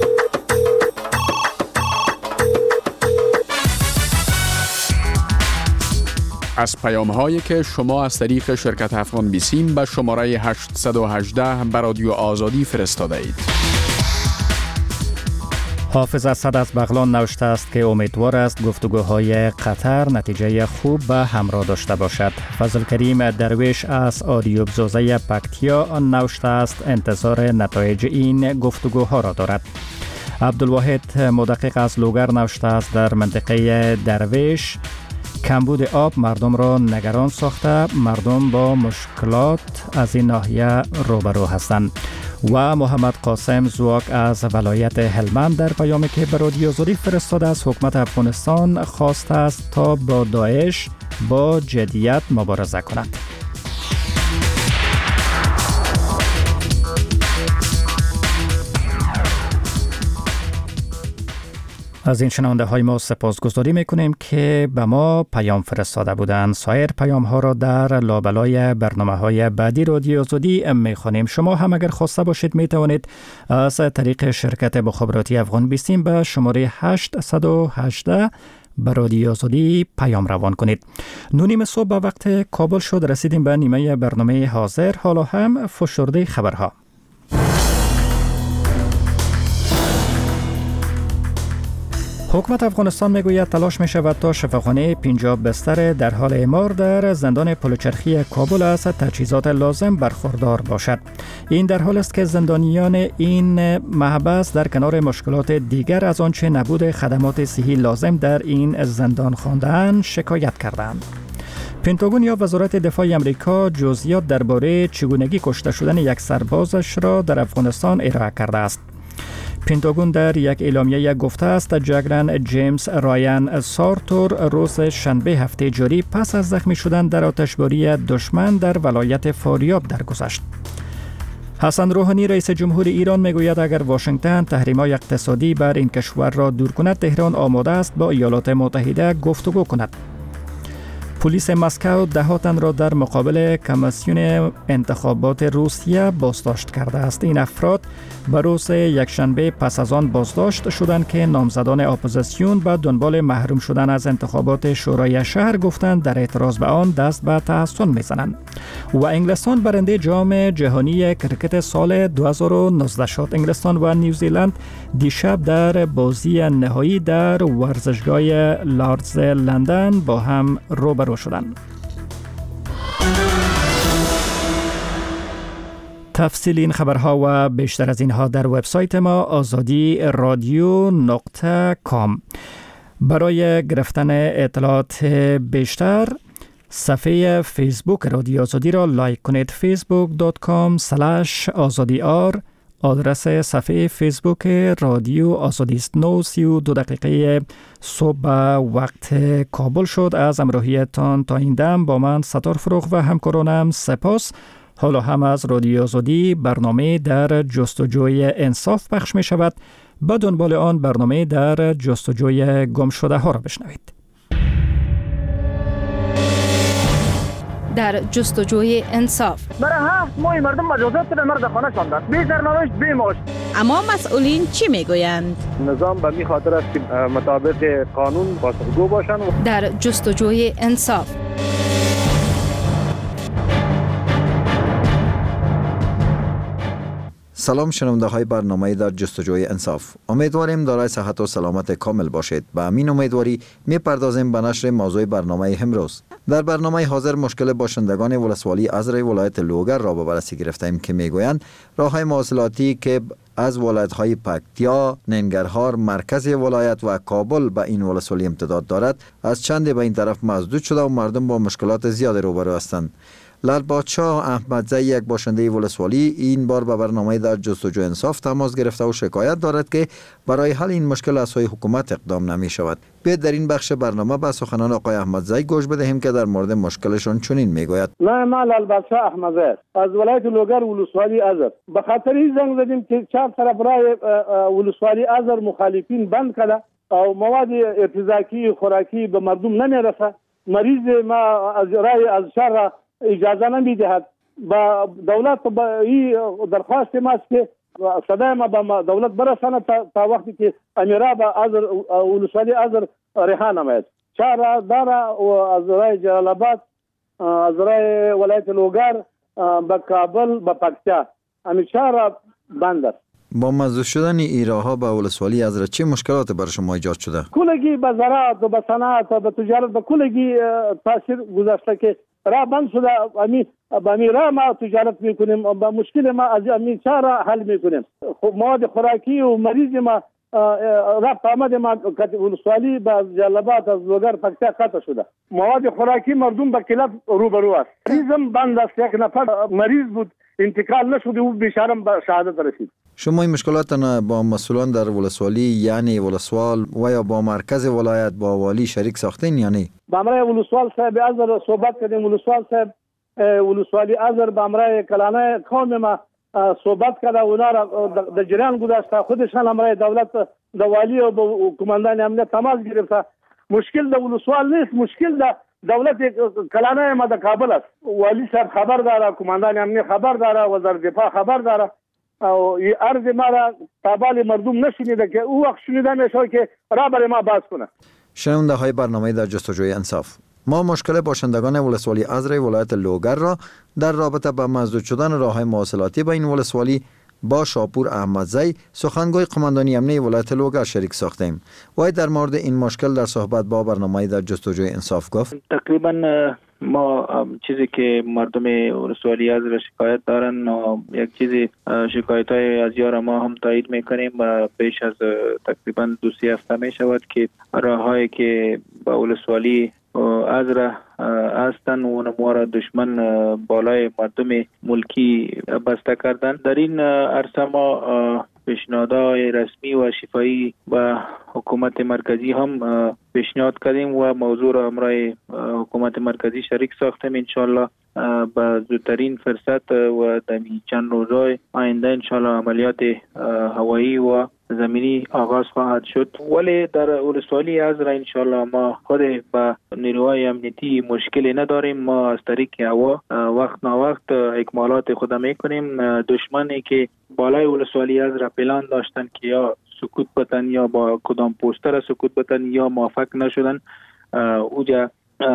Speaker 8: از پیام هایی که شما از طریق شرکت افغان بیسیم به شماره هشت یک هشت به رادیو آزادی فرستاده اید.
Speaker 1: حافظ اسد از بغلان نوشته است که امیدوار است گفتگوهای قطر نتیجه خوب به همراه داشته باشد. فضل کریم درویش از آریوب زوزه پکتیا نوشته است انتظار نتایج این گفتگوها را دارد. عبدالواحد مدقق از لوگر نوشته است در منطقه درویش کمبود آب مردم را نگران ساخته، مردم با مشکلات از این ناحیه روبرو هستند. و محمد قاسم زواک از ولایت هلمند در پیامی که به رادیو آزادی فرستاده از حکومت افغانستان خواسته است تا با داعش با جدیت مبارزه کند. از این شنونده های ما سپاسگزاری میکنیم که به ما پیام فرستاده بودند. سایر پیام ها را در لابلای برنامه های بعدی رادیو آزادی میخوانیم. شما هم اگر خواسته باشید میتوانید از طریق شرکت مخابراتی افغان بیستیم به شماره هشت یک هشت به رادیو آزادی پیام روان کنید. نونیم صبح به وقت کابل شد، رسیدیم به نیمه برنامه حاضر. حالا هم فشرده خبرها. حکومت افغانستان میگوید تلاش می شود تا شفاخانه پنجاه بستر در حال اعمار در زندان پلوچرخی کابل از تجهیزات لازم برخوردار باشد. این در حال است که زندانیان این محبس در کنار مشکلات دیگر از آنچه نبود خدمات صحی لازم در این زندان خواندند شکایت کردند. پنتاگون یا وزارت دفاع امریکا جزئیات درباره چگونگی کشته شدن یک سربازش را در افغانستان ارائه کرده است. پنتاگون در یک اعلامیه گفته است جنرال جیمز رایان سارتور روز شنبه هفته جاری پس از زخمی شدن در آتشباری دشمن در ولایت فاریاب درگذشت. حسن روحانی رئیس جمهور ایران میگوید اگر واشنگتن تحریم‌های اقتصادی بر این کشور را دور کند، تهران آماده است با ایالات متحده گفتگو کند. پلیس مسکو ده تن را در مقابل کمیسیون انتخابات روسیه بازداشت کرده است. این افراد به روز یکشنبه پس از آن بازداشت شدند که نامزدان اپوزیسیون به دنبال محروم شدن از انتخابات شورای شهر گفتند در اعتراض به آن دست به تحسن میزنند. و انگلستان برنده جام جهانی کرکت سال دو هزار و نوزده شد. انگلستان و نیوزیلند دیشب در بازی نهایی در ورزشگاه لاردز لندن با هم روبرو شدند. تفصیل این خبرها و بیشتر از اینها در وبسایت ما آزادی رادیو نقطه کام. برای گرفتن اطلاعات بیشتر صفحه فیسبوک رادیو آزادی را لایک کنید. فیسبوک دات کام اسلش آزادی آر آدرس صفحه فیسبوک رادیو آزادی است. نو سی و دو دقیقه صبح وقت کابل شد. از همراهیتان تا این دم با من ستار فروغ و همکارانم سپاس. حالا هم از رادیو آزادی برنامه در جستجوی انصاف پخش می شود. با دنبال آن برنامه در جستجوی گم شده ها را بشنوید.
Speaker 11: در جستجوی انصاف
Speaker 2: برای هفت ماه مردم مجازات را مرد خانه شاندن، بی سرنوشت بی معاش.
Speaker 17: اما مسئولین چی میگویند؟
Speaker 2: نظام به می خاطر است که مطابق قانون پاسخگو باشند.
Speaker 11: در جستجوی انصاف
Speaker 22: سلام شنونده های برنامه در جستجوی انصاف. امیدواریم دارای صحت و سلامت کامل باشید. به همین امیدواری میپردازیم به نشر موضوع برنامه امروز. در برنامه حاضر مشکل باشندگان ولسوالی ازر ولایت لوگر را به بررسی گرفتیم که میگویند راههای مواصلاتی که از ولایت‌های پکتیا، ننگرهار، مرکز ولایت و کابل به این ولسوالی امتداد دارد از چند به این طرف مسدود شده و مردم با مشکلات زیاد روبرو هستند. لال بادشاه احمدزی یک باشنده ولسوالی این بار به برنامه در جستجوی انصاف تماس گرفته و شکایت دارد که برای حل این مشکل از سوی حکومت اقدام نمی شود. بیاید در این بخش برنامه به سخنان آقای احمدزی گوش بدهیم که در مورد مشکلشون چنین میگوید.
Speaker 2: نه ما لال بادشاه احمدزی از ولایت لوگر ولسوالی ازر به خاطر این زنگ زدیم که چهار طرف راه ولسوالی ازر مخالفین بند کرده او مواد ارتزاقی خوراکی به مردم نمیرسه. مریض ما از راه از شهر اجازه نمیدهد. با دولت با این درخواست ماست که صدای ما به دولت برسانه تا, تا وقتی که امیرا به ازر ولسوالی ازر رها نماید. چهار داره از راه جلال آباد از راه ولایت لوگر به کابل به پکتیا همین چهار بند است.
Speaker 22: با مسدود شدن ایراها به ولسوالی ازر چه مشکلات برای شما ایجاد شده؟
Speaker 2: کلگی به زراعت و به صنعت و به تجارت به کلگی تاثیر گذاشته که راه بند شده. امی با می راه ما تجارت میکنیم با مشکل ما از امی چهار حل میکنیم. مواد خوراکی و مریض ما رفت آمد ما ولسوالی با جلال آباد از لوگر پکتیا قطع شده. مواد خوراکی مردم به قلت روبرو است. ریزم بند است. یک نفر مریض بود انتقال نشده و بیچاره به شهادت رسید.
Speaker 22: شما این مشکلات با مسئولان در ولسوالی یعنی ولسوال و یا با مرکز ولایت با والی شریک ساختین یعنی؟
Speaker 2: با امرای ولسوال صاحب ازر صحبت کردیم. ولسوال صاحب ولسوالی ازر با امرای کلانه قوم ما صحبت کرده اونا را در جریان گذاشته. خودشان امرای دولت د والی او کماندان امنیت تماس گرفته. مشکل د ولسوال نیست، مشکل د دولت کلانه ما د کابل است. والی صاحب خبر داره، کماندان امنیت خبر داره، وزیر دفاع خبر داره او عرض ما را تابال مردم نشنیده که او وقت شنیده میشه که را برای ما باز کنه.
Speaker 22: شنونده های برنامه در جستجوی انصاف، ما مشکل باشندگان ولسوالی ازر ولایت لوگر را در رابطه با مسدود شدن راه‌های مواصلاتی با این ولسوالی با شاپور احمدزی سخنگوی قماندانی امنیتی ولایت لوگر شریک ساختیم. وای در مورد این مشکل در صحبت با برنامه در جستجوی انصاف گفت
Speaker 3: تقریبا ما چیزی که مردم ولسوالی از شکایت دارن و یک چیزی شکایت های از یار ما هم تایید میکنیم و بیش از تقریبا دو سی هفته می شود که راه هایی که با ولسوالی از را هستن و ما را دشمن بالای مردم ملکی بسته کردن. در این عرصه ما پیشنهادهای رسمی و شفاهی و حکومت مرکزی هم پیشنهاد کردیم و موضوع را همراه حکومت مرکزی شریک ساختیم. انشالله با زودترین فرصت و در چند روزهای آینده انشالله عملیات هوایی و زمینی آغاز خواهد شد. ولی در ولسوالی از را انشالله ما خود با نیروهای امنیتی مشکلی نداریم. ما از طریق هوا وقت نا وقت اکمالات خود میکنیم. دشمنی که بالای ولسوالی از را پلان داشتن که یا سکوت بتن یا با کدام پوستر سکوت بتن یا موافق نشدن، اوجا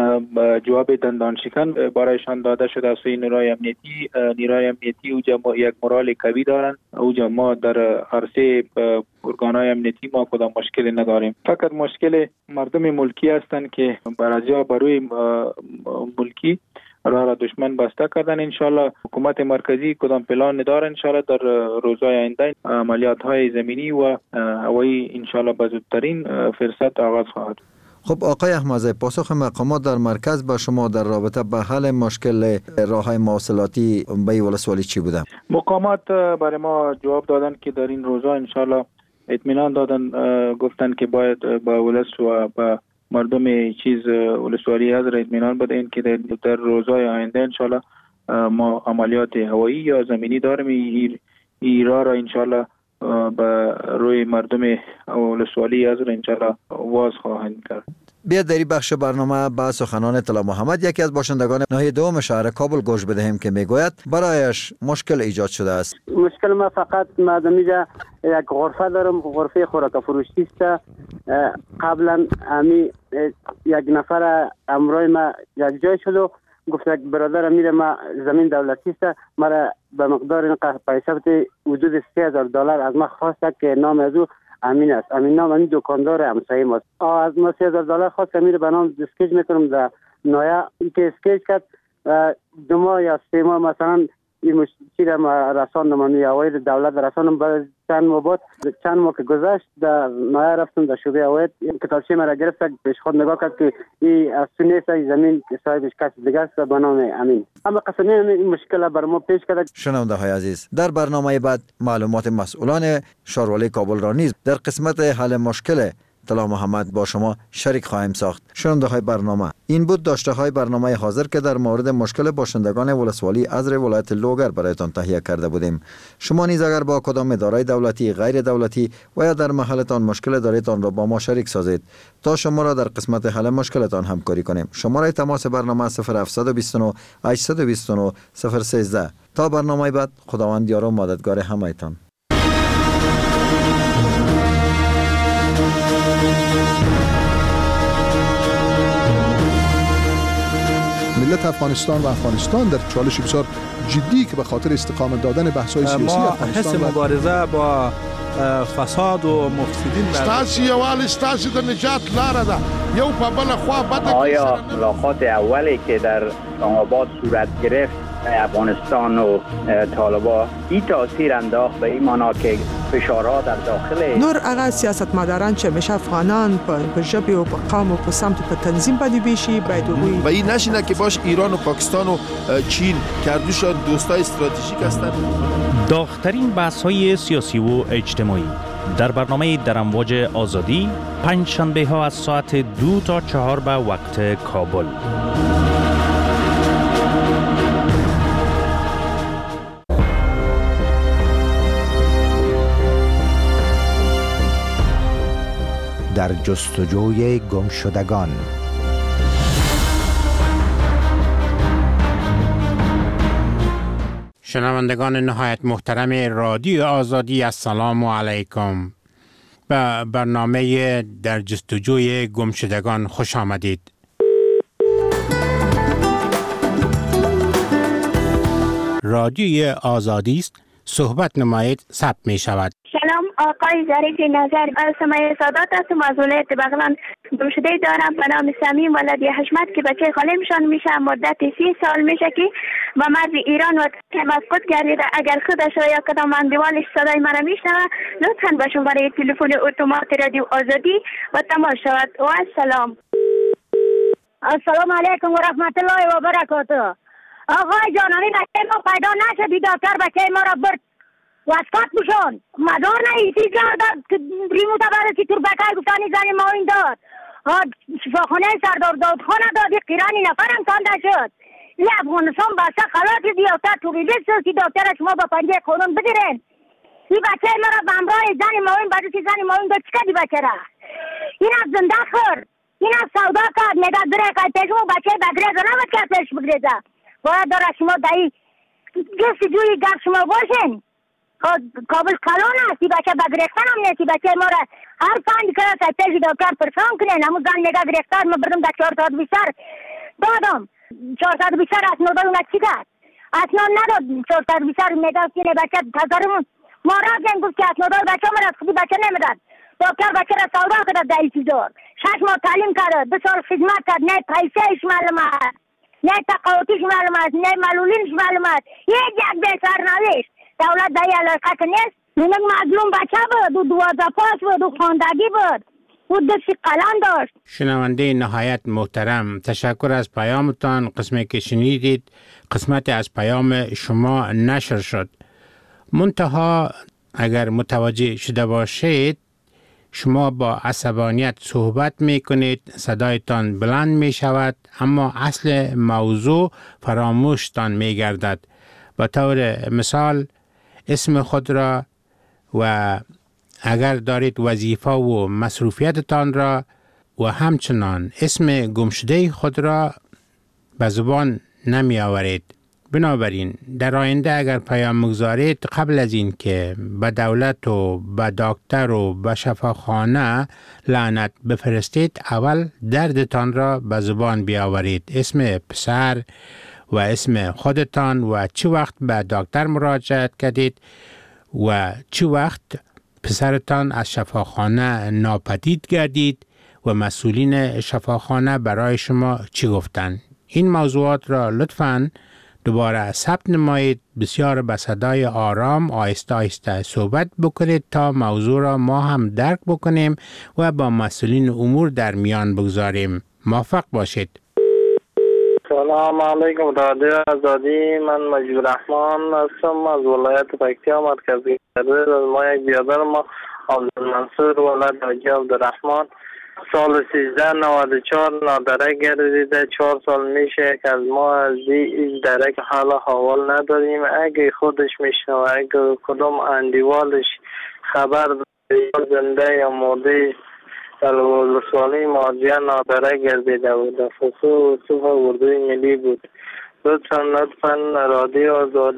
Speaker 3: جواب دندان شکن برایشان داده شده از سوی نیروهای امنیتی. نیروهای امنیتی اوجا یک مورال قوی دارند. اوجا ما در عرصه ارگانهای امنیتی ما کدام مشکلی نداریم. فقط مشکل مردم ملکی هستند که برای بروی ملکی راه را دشمن بسته کردن. انشالله حکومت مرکزی کدام پلان نداره. انشالله در روزهای آینده عملیات های زمینی و هوایی انشالله به زودترین فرصت آغاز خواهد.
Speaker 22: خب آقای احمدزی، پاسخ مقامات در مرکز به شما در رابطه به حل مشکل راه‌های مواصلاتی به ولسوالی چی بوده؟
Speaker 3: مقامات برای ما جواب دادن که در این روزها انشالله اطمینان دادن، گفتن که باید با ولس و با مردم چیز ولسوالی از را اطمینان بدهیم که در, در روزهای آینده انشالله ما عملیات هوایی یا زمینی داریم. ای, ای راه را انشالله به روی مردم ولسوالی از را انشالله واز خواهند کرد.
Speaker 22: بیاید در این بخش برنامه با سخنان طلا محمد، یکی از باشندگان ناحیه دوم شهر کابل گوش بدهیم که میگوید برایش مشکل ایجاد شده است.
Speaker 6: مشکل ما فقط مادامیجا یک غرفه دارم، غرفه خوراک فروشی است. قبلا امی یک نفر امروی ما یک جای شد و گفت یک برادر میره ما زمین دولتی است، مرا به مقدار این پیسه بده حدود سه هزار دلار از ما خواسته که نام از او امین است. امین نام امین دکاندار همسایه ماست. از ما سه هزار دلار خواست که میره به نام اسکیج میکنم در نایا که اسکیج کرد دو ماه یا سه ماه مثلا این مشکل را رساندم من اوایل دولت رساندم. بعد چند ماه بعد چند ماه که گذشت در نایا رفتم در شعبه اوایل کتابچه مرا گرفت، پیش خود نگاه کرد که این از سنیست زمین صاحبش کسی دیگه است به نام امین. اما قسمی این مشکل بر ما پیش کرد.
Speaker 22: شنونده های عزیز، در برنامه بعد معلومات مسئولان شهروالی کابل را نیز در قسمت حل مشکل طلا محمد با شما شریک خواهیم ساخت. شنونده های برنامه، این بود داشته های برنامه حاضر که در مورد مشکل باشندگان ولسوالی ازر ولایت لوگر برایتان تهیه کرده بودیم. شما نیز اگر با کدام اداره دولتی، غیر دولتی و یا در محلتان مشکل داریتان را با ما شریک سازید تا شما را در قسمت حل مشکلتان همکاری کنیم. شماره تماس برنامه صفر هفت دو نه هشت دو نه صفر یک سه. تا برنامه بعد، خداوند یار و مددگار همه‌تان.
Speaker 23: ملت افغانستان و افغانستان در چالش بسیار جدی که به خاطر استقامت دادن بحث‌های سیاسی
Speaker 24: ما
Speaker 23: افغانستان
Speaker 24: حس مبارزه با فساد و مفسدین
Speaker 25: ستاسو یوال ستاسو د نجات لاره ده. یو په بل خوا بده.
Speaker 26: آیا ملاقات اولی که در آباد صورت گرفت افغانستان و طالبان این تاثیر انداخت به این معنا که فشارها در داخل
Speaker 27: نور هغه سیاستمداران چې همیشه افغانان په ژبې او په قوم او په سمت په تنظیم باندې بیشي باید وګوري
Speaker 25: و این نشینه که باش ایران و پاکستان و چین کردوشان دوستای استراتژیک هستند.
Speaker 15: داغ‌ترین بحث‌های سیاسی و اجتماعی در برنامه در امواج آزادی پنج شنبه ها از ساعت دو تا چهار به وقت کابل.
Speaker 4: در جستجوی گمشدگان.
Speaker 7: شنوندگان نهایت محترم رادیو آزادی، السلام علیکم. به برنامه در جستجوی گمشدگان خوش آمدید. رادیوی آزادی است، صحبت نمایید ثبت می شود.
Speaker 9: سلام آقای ظریف نظر، از سمای سادات هستم از ولایت بغلان. گمشده دارم به نام سمیم ولدی حشمت که بچه خالمشان میشه. مدت سی سال میشه که و مرز ایران و مفقود گردیده. اگر خودش یا کدام اندیوالش صدای مرا میشنوه لطفا به شماره تلفن اتومات رادیو آزادی و تماس شود. و السلام.
Speaker 10: السلام علیکم و رحمت الله و برکاته. آقای جانانی بچه ما پیدا نشدی، دکتر بچه ما را برد واسکات بشون مدار نه ایسی داد که ریمو تبرسی تربکای گفتانی زنی ما این داد شفاخانه سردار داد خانه دادی قیرانی نفرم تانده شد. این افغانستان بسته خلاصی دیوتر توریده شد که دکتر شما با پنجه قانون بگیرین. این بچه ما را به همراه زنی ما این بچه زنی ما این داد چکا دی بچه را این از زنده خور این از سودا کرد میداد بره که پیشمو بچه بگریزه نمید که پیش بگریزه باید داره شما دایی جستی جوی گر شما باشین. کابل کلان است، این بچه بگریختن هم نیست. بچه ما را هر پنج کرد که پیش دکتر پرسان کنین همون زن نگه گرفتار ما بردم در چهار ساعت بیشتر دادم. چهار ساعت بیشتر اسناد اونا چی کرد؟ اسناد نداد. چهار ساعت بیشتر نگه کنه بچه تذارمون ما را زن گفت که اسناد بچه ما را خودی بچه نمیداد. دکتر بچه را سودا کرد در ایتیزار. شش ماه تعلیم کرد، دو سال خدمت کرد، نه پیسهش معلوم است، نه تقاوتیش معلوم است، نه معلولینش معلوم است. یک یک بهتر نوشت. دولت دایی علاقه که نیست. نمک مظلوم بچه بود، دو دوازده پاس بود، دو خواندگی بود، او دستی قلم داشت.
Speaker 7: شنونده نهایت محترم، تشکر از پیامتان. قسمی که شنیدید قسمت از پیام شما نشر شد. منتها اگر متوجه شده باشید شما با عصبانیت صحبت می کنید، صدایتان بلند می شود اما اصل موضوع فراموشتان می گردد. به طور مثال اسم خود را و اگر دارید وظیفه و مصروفیتتان را و همچنان اسم گمشده خود را به زبان نمی آورید. بنابراین در آینده اگر پیام مگذارید قبل از این که به دولت و به دکتر و به شفاخانه لعنت بفرستید اول دردتان را به زبان بیاورید. اسم پسر و اسم خودتان و چه وقت به دکتر مراجعت کردید و چه وقت پسرتان از شفاخانه ناپدید گردید و مسئولین شفاخانه برای شما چی گفتند. این موضوعات را لطفاً دوباره ثبت نمایید. بسیار به صدای آرام آهسته آهسته صحبت بکنید تا موضوع را ما هم درک بکنیم و با مسئولین امور در میان بگذاریم. موفق باشید.
Speaker 12: سلام علیکم رادیو آزادی، من مجید رحمان هستم از ولایت پکتیا مرکزی. از ما یک بیادر ما عبدالمنصور ولد حاجی عبدالرحمن سال سیزده نود و چهار نادرک گردیده. چهار سال میشه که از ما از این درک حالا حوال نداریم. اگه خودش میشنوه اگه کدام اندیوالش خبر زنده یا مرده در ولسوالی مارجیه نادرک گردیده بود. در فصول صبح اردوی ملی بود. لطفا لطفا رادیو آزادی.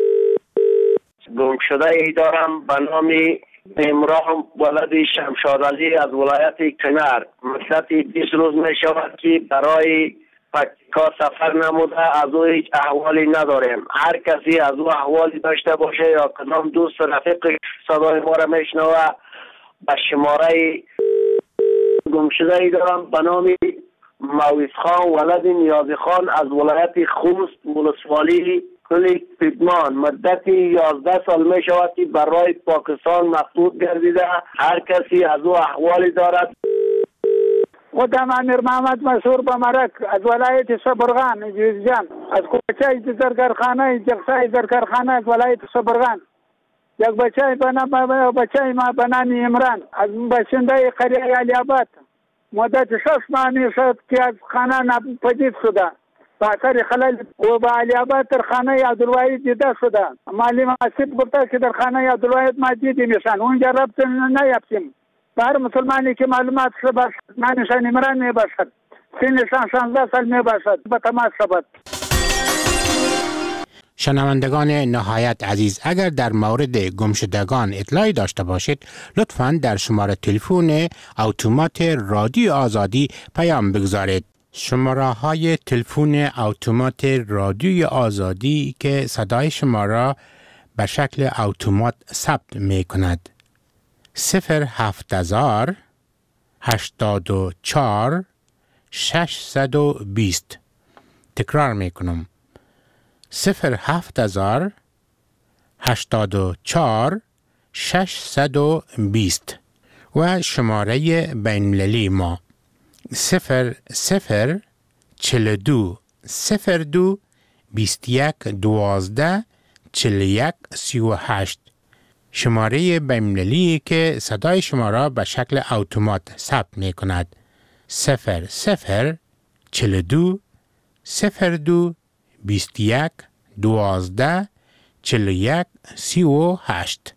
Speaker 13: گم شده ای دارم به نام امراه ولد شمشاد علی از ولایت کنر. مدت بیست روز می شود که برای پکتیکا سفر نموده، از او هیچ احوالی نداریم. هر کسی از او احوالی داشته باشه یا کدام دوست رفیق صدای ما را میشنوه به شماره گم شده ای دارم به نام مویز خان ولد نیازی خان از ولایت خوست ولسوالی کلی پیدمان. مدت یازده سال می شود که برای پاکستان مقصود گردیده. هر کسی از او احوالی دارد.
Speaker 14: خودم امیر محمد مسعود بمرک از ولایت صبرغان جوزجان از کوچه زرگرخانه جلسه زرگرخانه از ولایت صبرغان. یک بچه بنا بچه ما بنامی عمران از باشنده قریه علی آباد. مدت شش ماه می شد که از خانه ناپدید شده. با اثر خلال و با علی آباد در خانه عبدالواحد دیده شده. مالی محاسب گفته که در خانه عبدالواحد ما دیدیم میشن. اونجا ربط نیافتیم. بر مسلمانی که معلومات باشد نشان عمران می باشد سنشان شانزده سال می باشد به تماس شود.
Speaker 7: شنوندگان نهایت عزیز، اگر در مورد گمشدگان اطلاعی داشته باشید لطفاً در شماره تلفن اتومات رادیو آزادی پیام بگذارید. شماره های تلفن اتومات رادیوی آزادی که صدای شما را به شکل اتومات ثبت می کند: صفر هفت هزار هشتاد و چهار ششصد و بیست. تکرار می کنم: صفر هفت هزار هشتاد و چهار ششصد و بیست. و شماره بین‌المللی ما صفر صفر چهل و دو صفر دو بیست و یک دوازده چهل و یک سی و هشت. شماره بین‌المللی که صدای شما را به شکل اتومات ثبت می کند: صفر صفر چهل و دو صفر دو بیست و یک دوازده چهل و یک سی و هشت.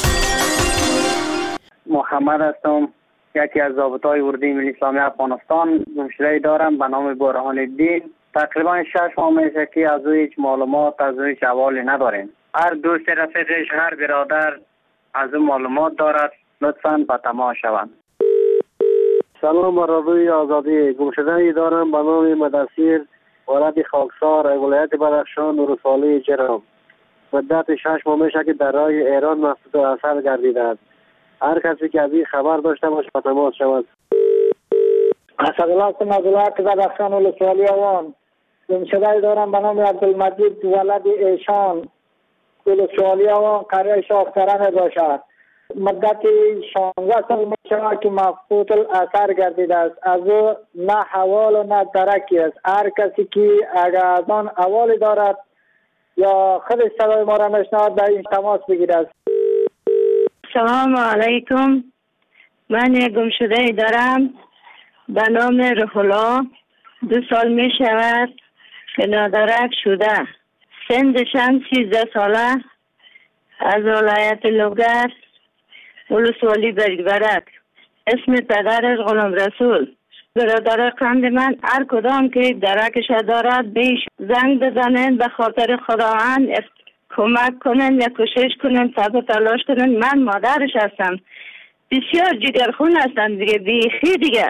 Speaker 6: محمد هستم، یکی از ضابطای اردوی ملی اسلامی افغانستان. گمشده‌ای دارم به نام برهان الدین. تقریبا شش ماه میشه که از او هیچ معلومات، از او هیچ احوالی نداریم. هر دوست رفیقش، هر برادر از او معلومات دارد، لطفاً به تماس شوند.
Speaker 5: سلام بر رادیوی آزادی. گمشده‌ای دارم به نام مدثر ولد خاکسار، ولایت بدخشان، ولسوالی جرم. مدت شش ماه میشه که در راه ایران مفقود اثر گردیده است. هر کسی که از این خبر داشته باشه به تماس شود.
Speaker 8: اسدالله هستم از ولایت بدخشان، ولسوالی اوان. گمشده‌ای دارم به نام عبدالمجید ولد ایشان، ولسوالی اوان، قریه شاختره باشد. مدت شانزده سال میشه که مفقود اثر گردیده است. از او نه حوال و نه درکی است. هر کسی که اگر از آن حوالی دارد یا خودش صدای ما را میشنود در این تماس بگیرد.
Speaker 16: سلام علیکم. من یک گمشده‌ای دارم به نام رحلا. دو سال می شود که نادرک شده. سنشم سیزده ساله. از ولایت لوگر، ولسوالی برگ. اسم پدرش غلام رسول. برادر قند من هر کدام که درکش دارد بیش زنگ بزنن، به خاطر خداوند کمک کنن یا کوشش کنن، تب تلاش کنن. من مادرش هستم، بسیار جگرخون هستم دیگه، بیخی دیگه.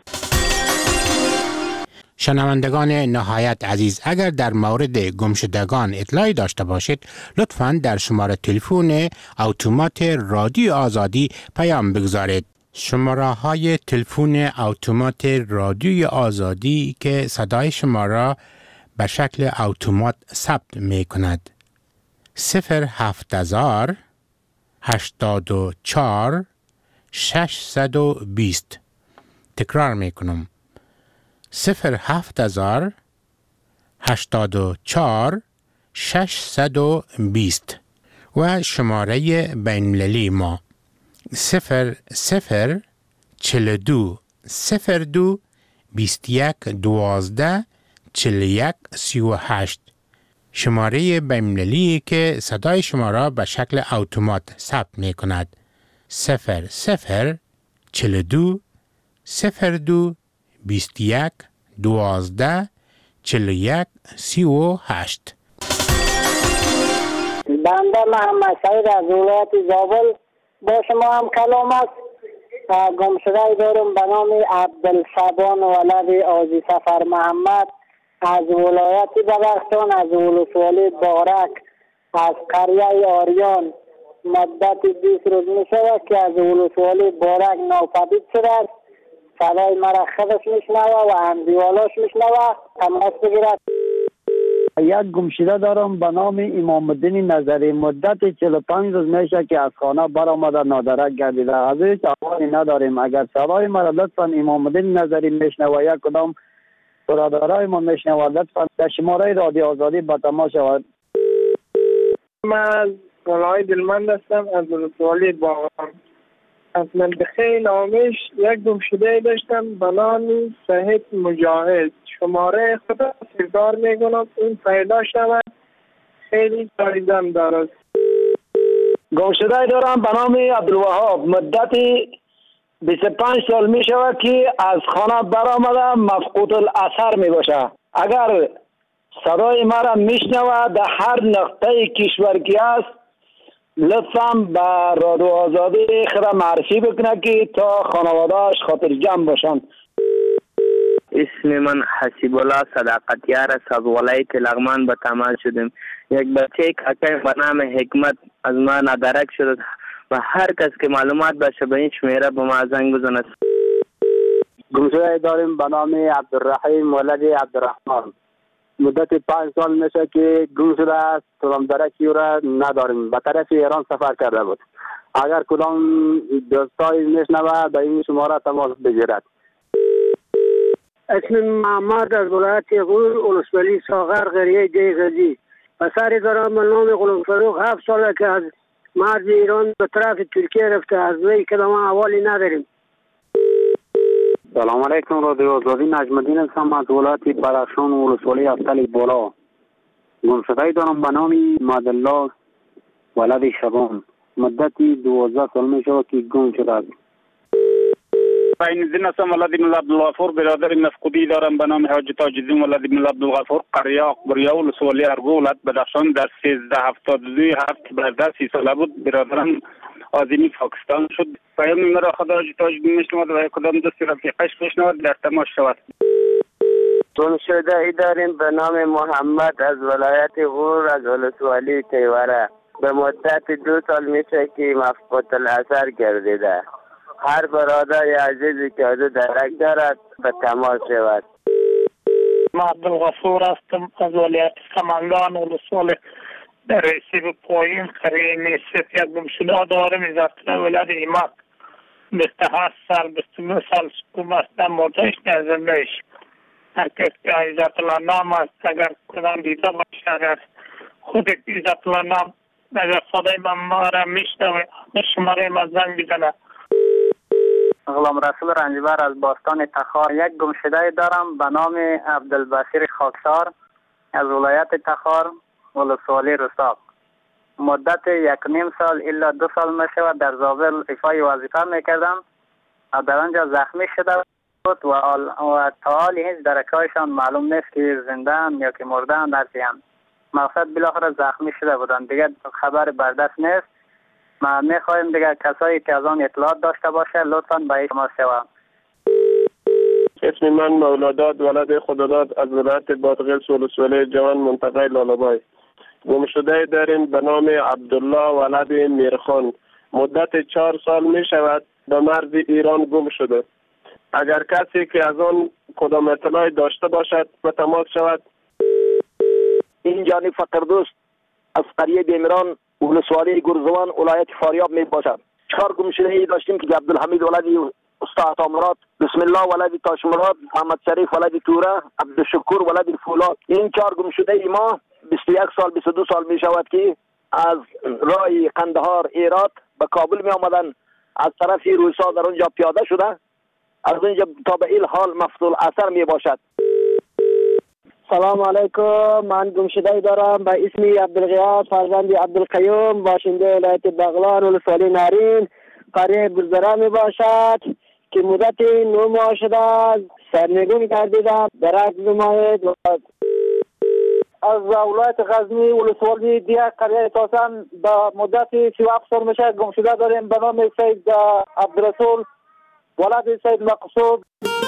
Speaker 7: شنوندگان نهایت عزیز، اگر در مورد گمشدگان اطلاعی داشته باشید لطفاً در شماره تلفن اتومات رادیو آزادی پیام بگذارید. شماره های تلفن اتومات رادیوی آزادی که صدای شما را به شکل اتومات ثبت می کند: صفر هفت هزار هشتاد و چهار ششصد و بیست. تکرار می کنم: صفر هفت هزار هشتاد و چهار ششصد و بیست. و شماره بین‌المللی ما صفر صفر چهل و دو صفر دو بیست و یک دوازده چهل و یک سی و هشت. شماره بین‌المللی که صدای شما را به شکل اتومات ثبت می کند: صفر صفر چهل و دو صفر دو بیست و یک دوازده چهل و یک سی و هشت.
Speaker 8: بنده محمد سعید از ولایت زابل با شما هم کلام است. گمشده‌ای دارم به نام عبدالشبان ولد آجی سفر محمد از ولایت بدخشان، از ولسوالی بارک، از قریه آریان. مدت بیست روز می شود که از ولسوالی بارک ناپدید شده است. صدای مرا خودش میشنوه و همدیوالاش میشنوه، تماس بگیرد.
Speaker 5: یک گمشده دارم به نام امام الدین نظری. مدت چهل و پنج روز میشه که از خانه برآمده نادرک گردیده. از هیچ احوالی نداریم. اگر صدای مرا لطفا امام الدین نظری میشنوه، یک کدام برادرای ما میشنوه، لطفا در شماره رادیو آزادی با تماس شود.
Speaker 18: من مولای دلمند هستم از ولسوالی باغان. از منطقه نامش یک گمشده داشتم به نام صاحب مجاهد. شماره خدا سردار میکنم این پیدا شود، خیلی جایزم دارد.
Speaker 5: گمشده دارم به نام عبدالوهاب. مدت بیست و پنج سال می شود که از خانه برآمده مفقود الاثر می باشه. اگر صدای مرا میشنوه در هر نقطه کشور که است لطفاً به رادیو آزادی خود معرفی بکنه که تا خانواده‌اش خاطر جمع باشند.
Speaker 1: اسم من حسیب الله صداقتیار است. از ولایت لغمان به تماس شدیم. یک بچه کاکای به نام حکمت از ما ندرک شد و هر کس که معلومات باشه به این شمیره به ما زنگ بزند.
Speaker 6: گمشده داریم به نام عبدالرحیم ولد عبدالرحمن. مدت پنج سال میشه که گم شده است. کدام درکی را نداریم. به طرف ایران سفر کرده بود. اگر کدام دوستای میشنوه به این شماره تماس بگیرد.
Speaker 2: اسم محمد از ولایت غور ولسوالی ساغر قریه دیغزی. پسری دارم به نام غلام فروغ. هفت ساله که از مرز ایران به طرف ترکیه رفته. از وی کدام احوالی نداریم.
Speaker 6: سلام علیکم. رادیو آزادی نجم الدین هستم از ولایت بدخشان ولسوالی افتل بالا. گمشده دارم به نام مدالله ولد شبان. مدتی دوازده سال می شود که گم شده است.
Speaker 11: عین الدین هستم ولد ابن عبدالغفور. برادر مفقودی دارم به نام حاج تاج الدین ولد ابن عبدالغفور. قریه اقبریا ولسوالی ارگو ولایت بدخشان. در سیزده هفتاد و دو هفت برده سی ساله بود. برادرم آزمی پاکستان شد. پیام مرا خدا حاج تاج الدین میشنود و کدام دوست رفیقش میشنود در تماس شود.
Speaker 26: گمشده ای داریم به نام محمد از ولایت غور از ولسوالی تیوره. به مدت دو سال میشه که مفقود الاثر گردیده. هر برادر عزیزی که از درک دارد به تماس شود.
Speaker 18: من عبدالغفور هستم از ولایت سمنگان ولسوالی در رسیب پایین قریه نیست. یک گمشده دارم از ولایت ایمات. بیست و هشت سال بیست و نه سال سکوم است. در موردش نزندهش هر کس که عزت الله نام است. اگر کدام دیده باشه اگر خود عزت الله نام اگر خدای من ما را میشنوه شماره ما زنگ بزنه.
Speaker 17: غلام رسول رنجبر از باستان تخار. یک گمشده دارم به نام عبدالبصیر خاکسار از ولایت تخار ولسوالی رساق. مدت یک نیم سال الا دو سال می شود در زابل ایفای وظیفه میکردم و در آنجا زخمی شده بود و, و تا حال هیچ درکایشان معلوم نیست که زنده‌اند یا که مرده‌اند. هستند. مقصد بالاخره زخمی شده بودند. دیگر خبر بر دست نیست. ما میخواهیم دیگر کسایی که از آن اطلاعات داشته باشه لطفاً به این تماس شوند.
Speaker 12: اسم من مولاداد ولد خداداد از ولایت بادغیس ولسوالی جوان منطقه لالابای. گمشده داریم به نام عبدالله ولد میرخان. مدت چهار سال می شود به مرز ایران گم شده. اگر کسی که از آن کدام اطلاعی داشته باشد به تماس شود.
Speaker 19: این جانی فقردوست از قریه بیمران ولسوالی گرزوان ولایت فاریاب می باشد. چهار گمشده ای داشتیم که عبدالحمید ولد استاد عطامراد، بسم الله ولد تاشمراد، محمد شریف ولد توره، عبدالشکور ولد فولاد. این چهار گمشده ای ما بیست و یک سال بیست و دو سال می شود که از راه قندهار ایرات به کابل می آمدن. از طرف روسا در اونجا پیاده شده. از اونجا تا به این حال مفقود الاثر می باشد.
Speaker 6: سلام علیکم. من گمشده دارم به اسم عبدالغیاث فرزند عبدالقیوم باشنده ولایت بغلان ولسوالی نارین قریه گلزره می باشد که مدت نو ماه شده سرنگون گردیده. درک نماید.
Speaker 20: از ولایت غزنی ولسوالی دیه قریه تاسن به مدت سی و هفت سال میشه گمشده داریم به نام سید عبدالرسول ولد سید مقصود.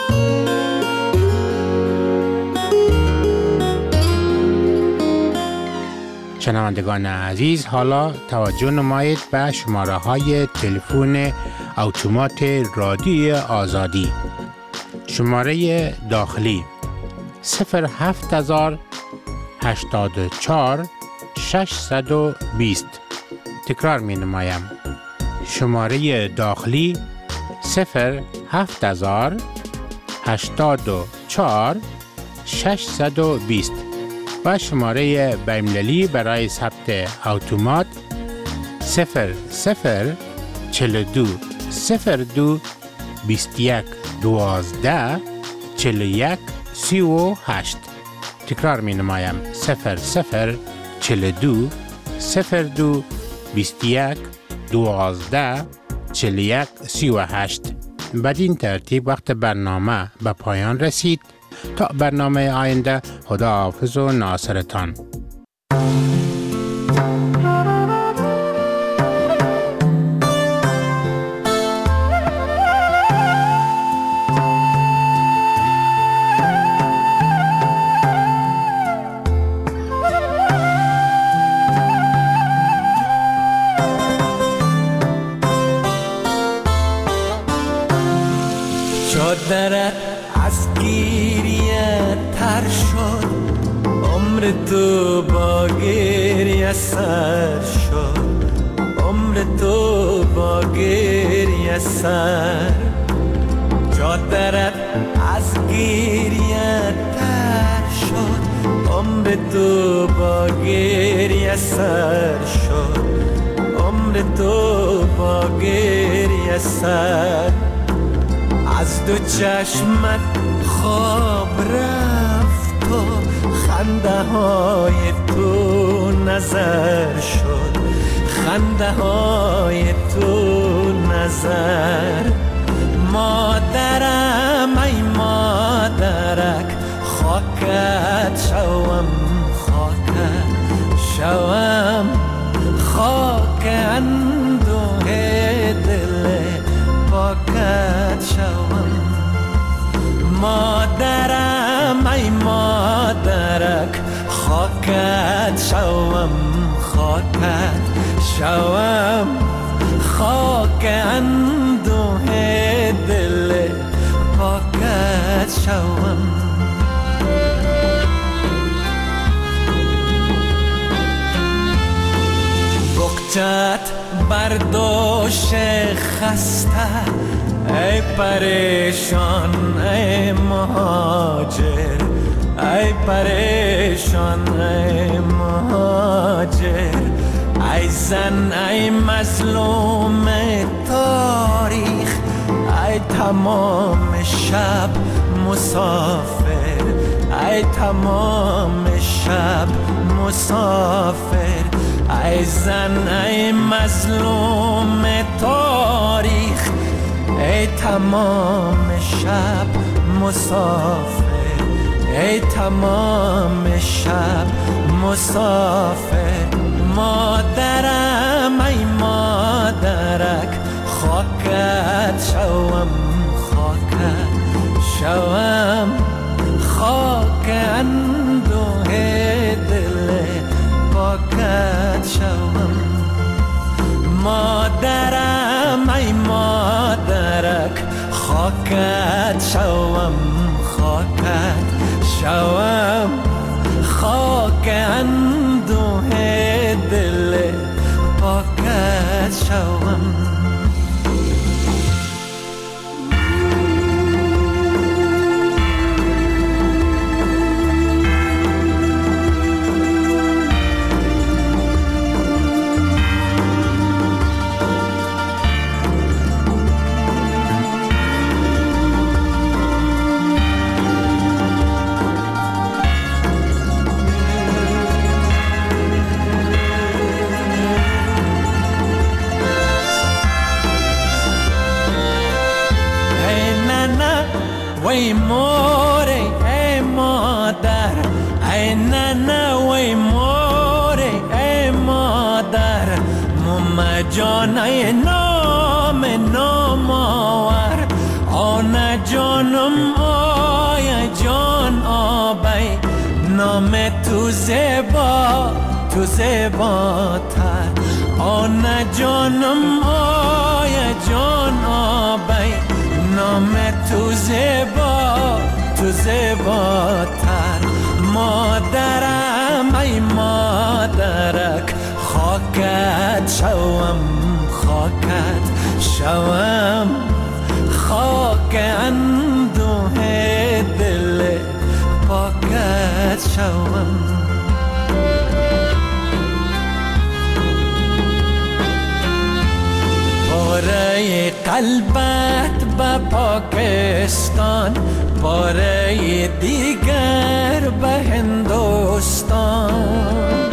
Speaker 7: شنوندگان عزیز، حالا توجه نمایید به شماره های تلفن اتومات رادیو آزادی. شماره داخلی صفر هفت هزار هشتاد و چهار ششصد و بیست. تکرار می نمایم. شماره داخلی صفر هفت هزار هشتاد و چهار ششصد و بیست و شماره بین‌المللی برای ثبت اتومات صفر صفر چهل و دو صفر دو بیست و یک دوازده چهل و یک سی و هشت. تکرار می نمایم. صفر صفر چهل و دو صفر دو بیست و یک دوازده چهل و یک سی و هشت. بدین ترتیب وقت برنامه به پایان رسید. تا برنامه آینده، خداحافظ و ناصرتان.
Speaker 3: چادرت از گریه تر شد، عمر تو با گریه سر شد، عمر تو با گریه سر. چادرت از گریه تر شد، عمر تو با گریه سر شد، عمر تو با گریه سر. از دو چشمت خواب رفت و خنده های تو نظر شد، خنده های تو نظر. مادرم ای مادرک، خاکت شوم خاکت شوم، خاک اندوه دل پاکت شوم. مادرم ای مادرک، خاکت شوم خاکت شوم، خاک اندوه دل پاکت شوم. بغچت برداشت خسته، ای پریشان ای مهاجر، ای پریشان ای مهاجر. ای زن ای مظلوم تاریخ، ای تمام شب مسافر، ای تمام شب مسافر. ای زن ای مظلوم تاریخ، ای تمام شب مسافر، ای تمام شب مسافر. مادرم ای مادرک، خاکت شوم خاکت شوم، خاک اندوه دل پاکت شوم. مادرم ای مادرک، خاکت شوم خاکت شوم، خاک اندوه دل پاکت شوم. وی موری ای مادر، ای ننه وی موری ای مادر. مم جان ای نام نام آور، آن جانم آی جان آبی. نام تو زیبا تو زیباتر، آن جانم آی جان آبی. نام تو زیبا تو زیباتر. مادرم ای مادرک، خاکت شوم خاکت شوم، خاک اندوه دل پاکت شوم. باره قلبت به پاکستان، باره دیگر به هندوستان.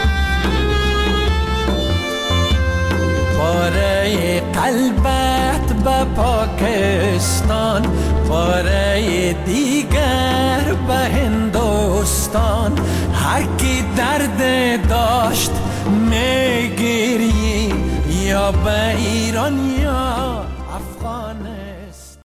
Speaker 3: باره قلبت به پاکستان، باره دیگر به هندوستان. هر کی درد داشت میگیری یا به ایران یا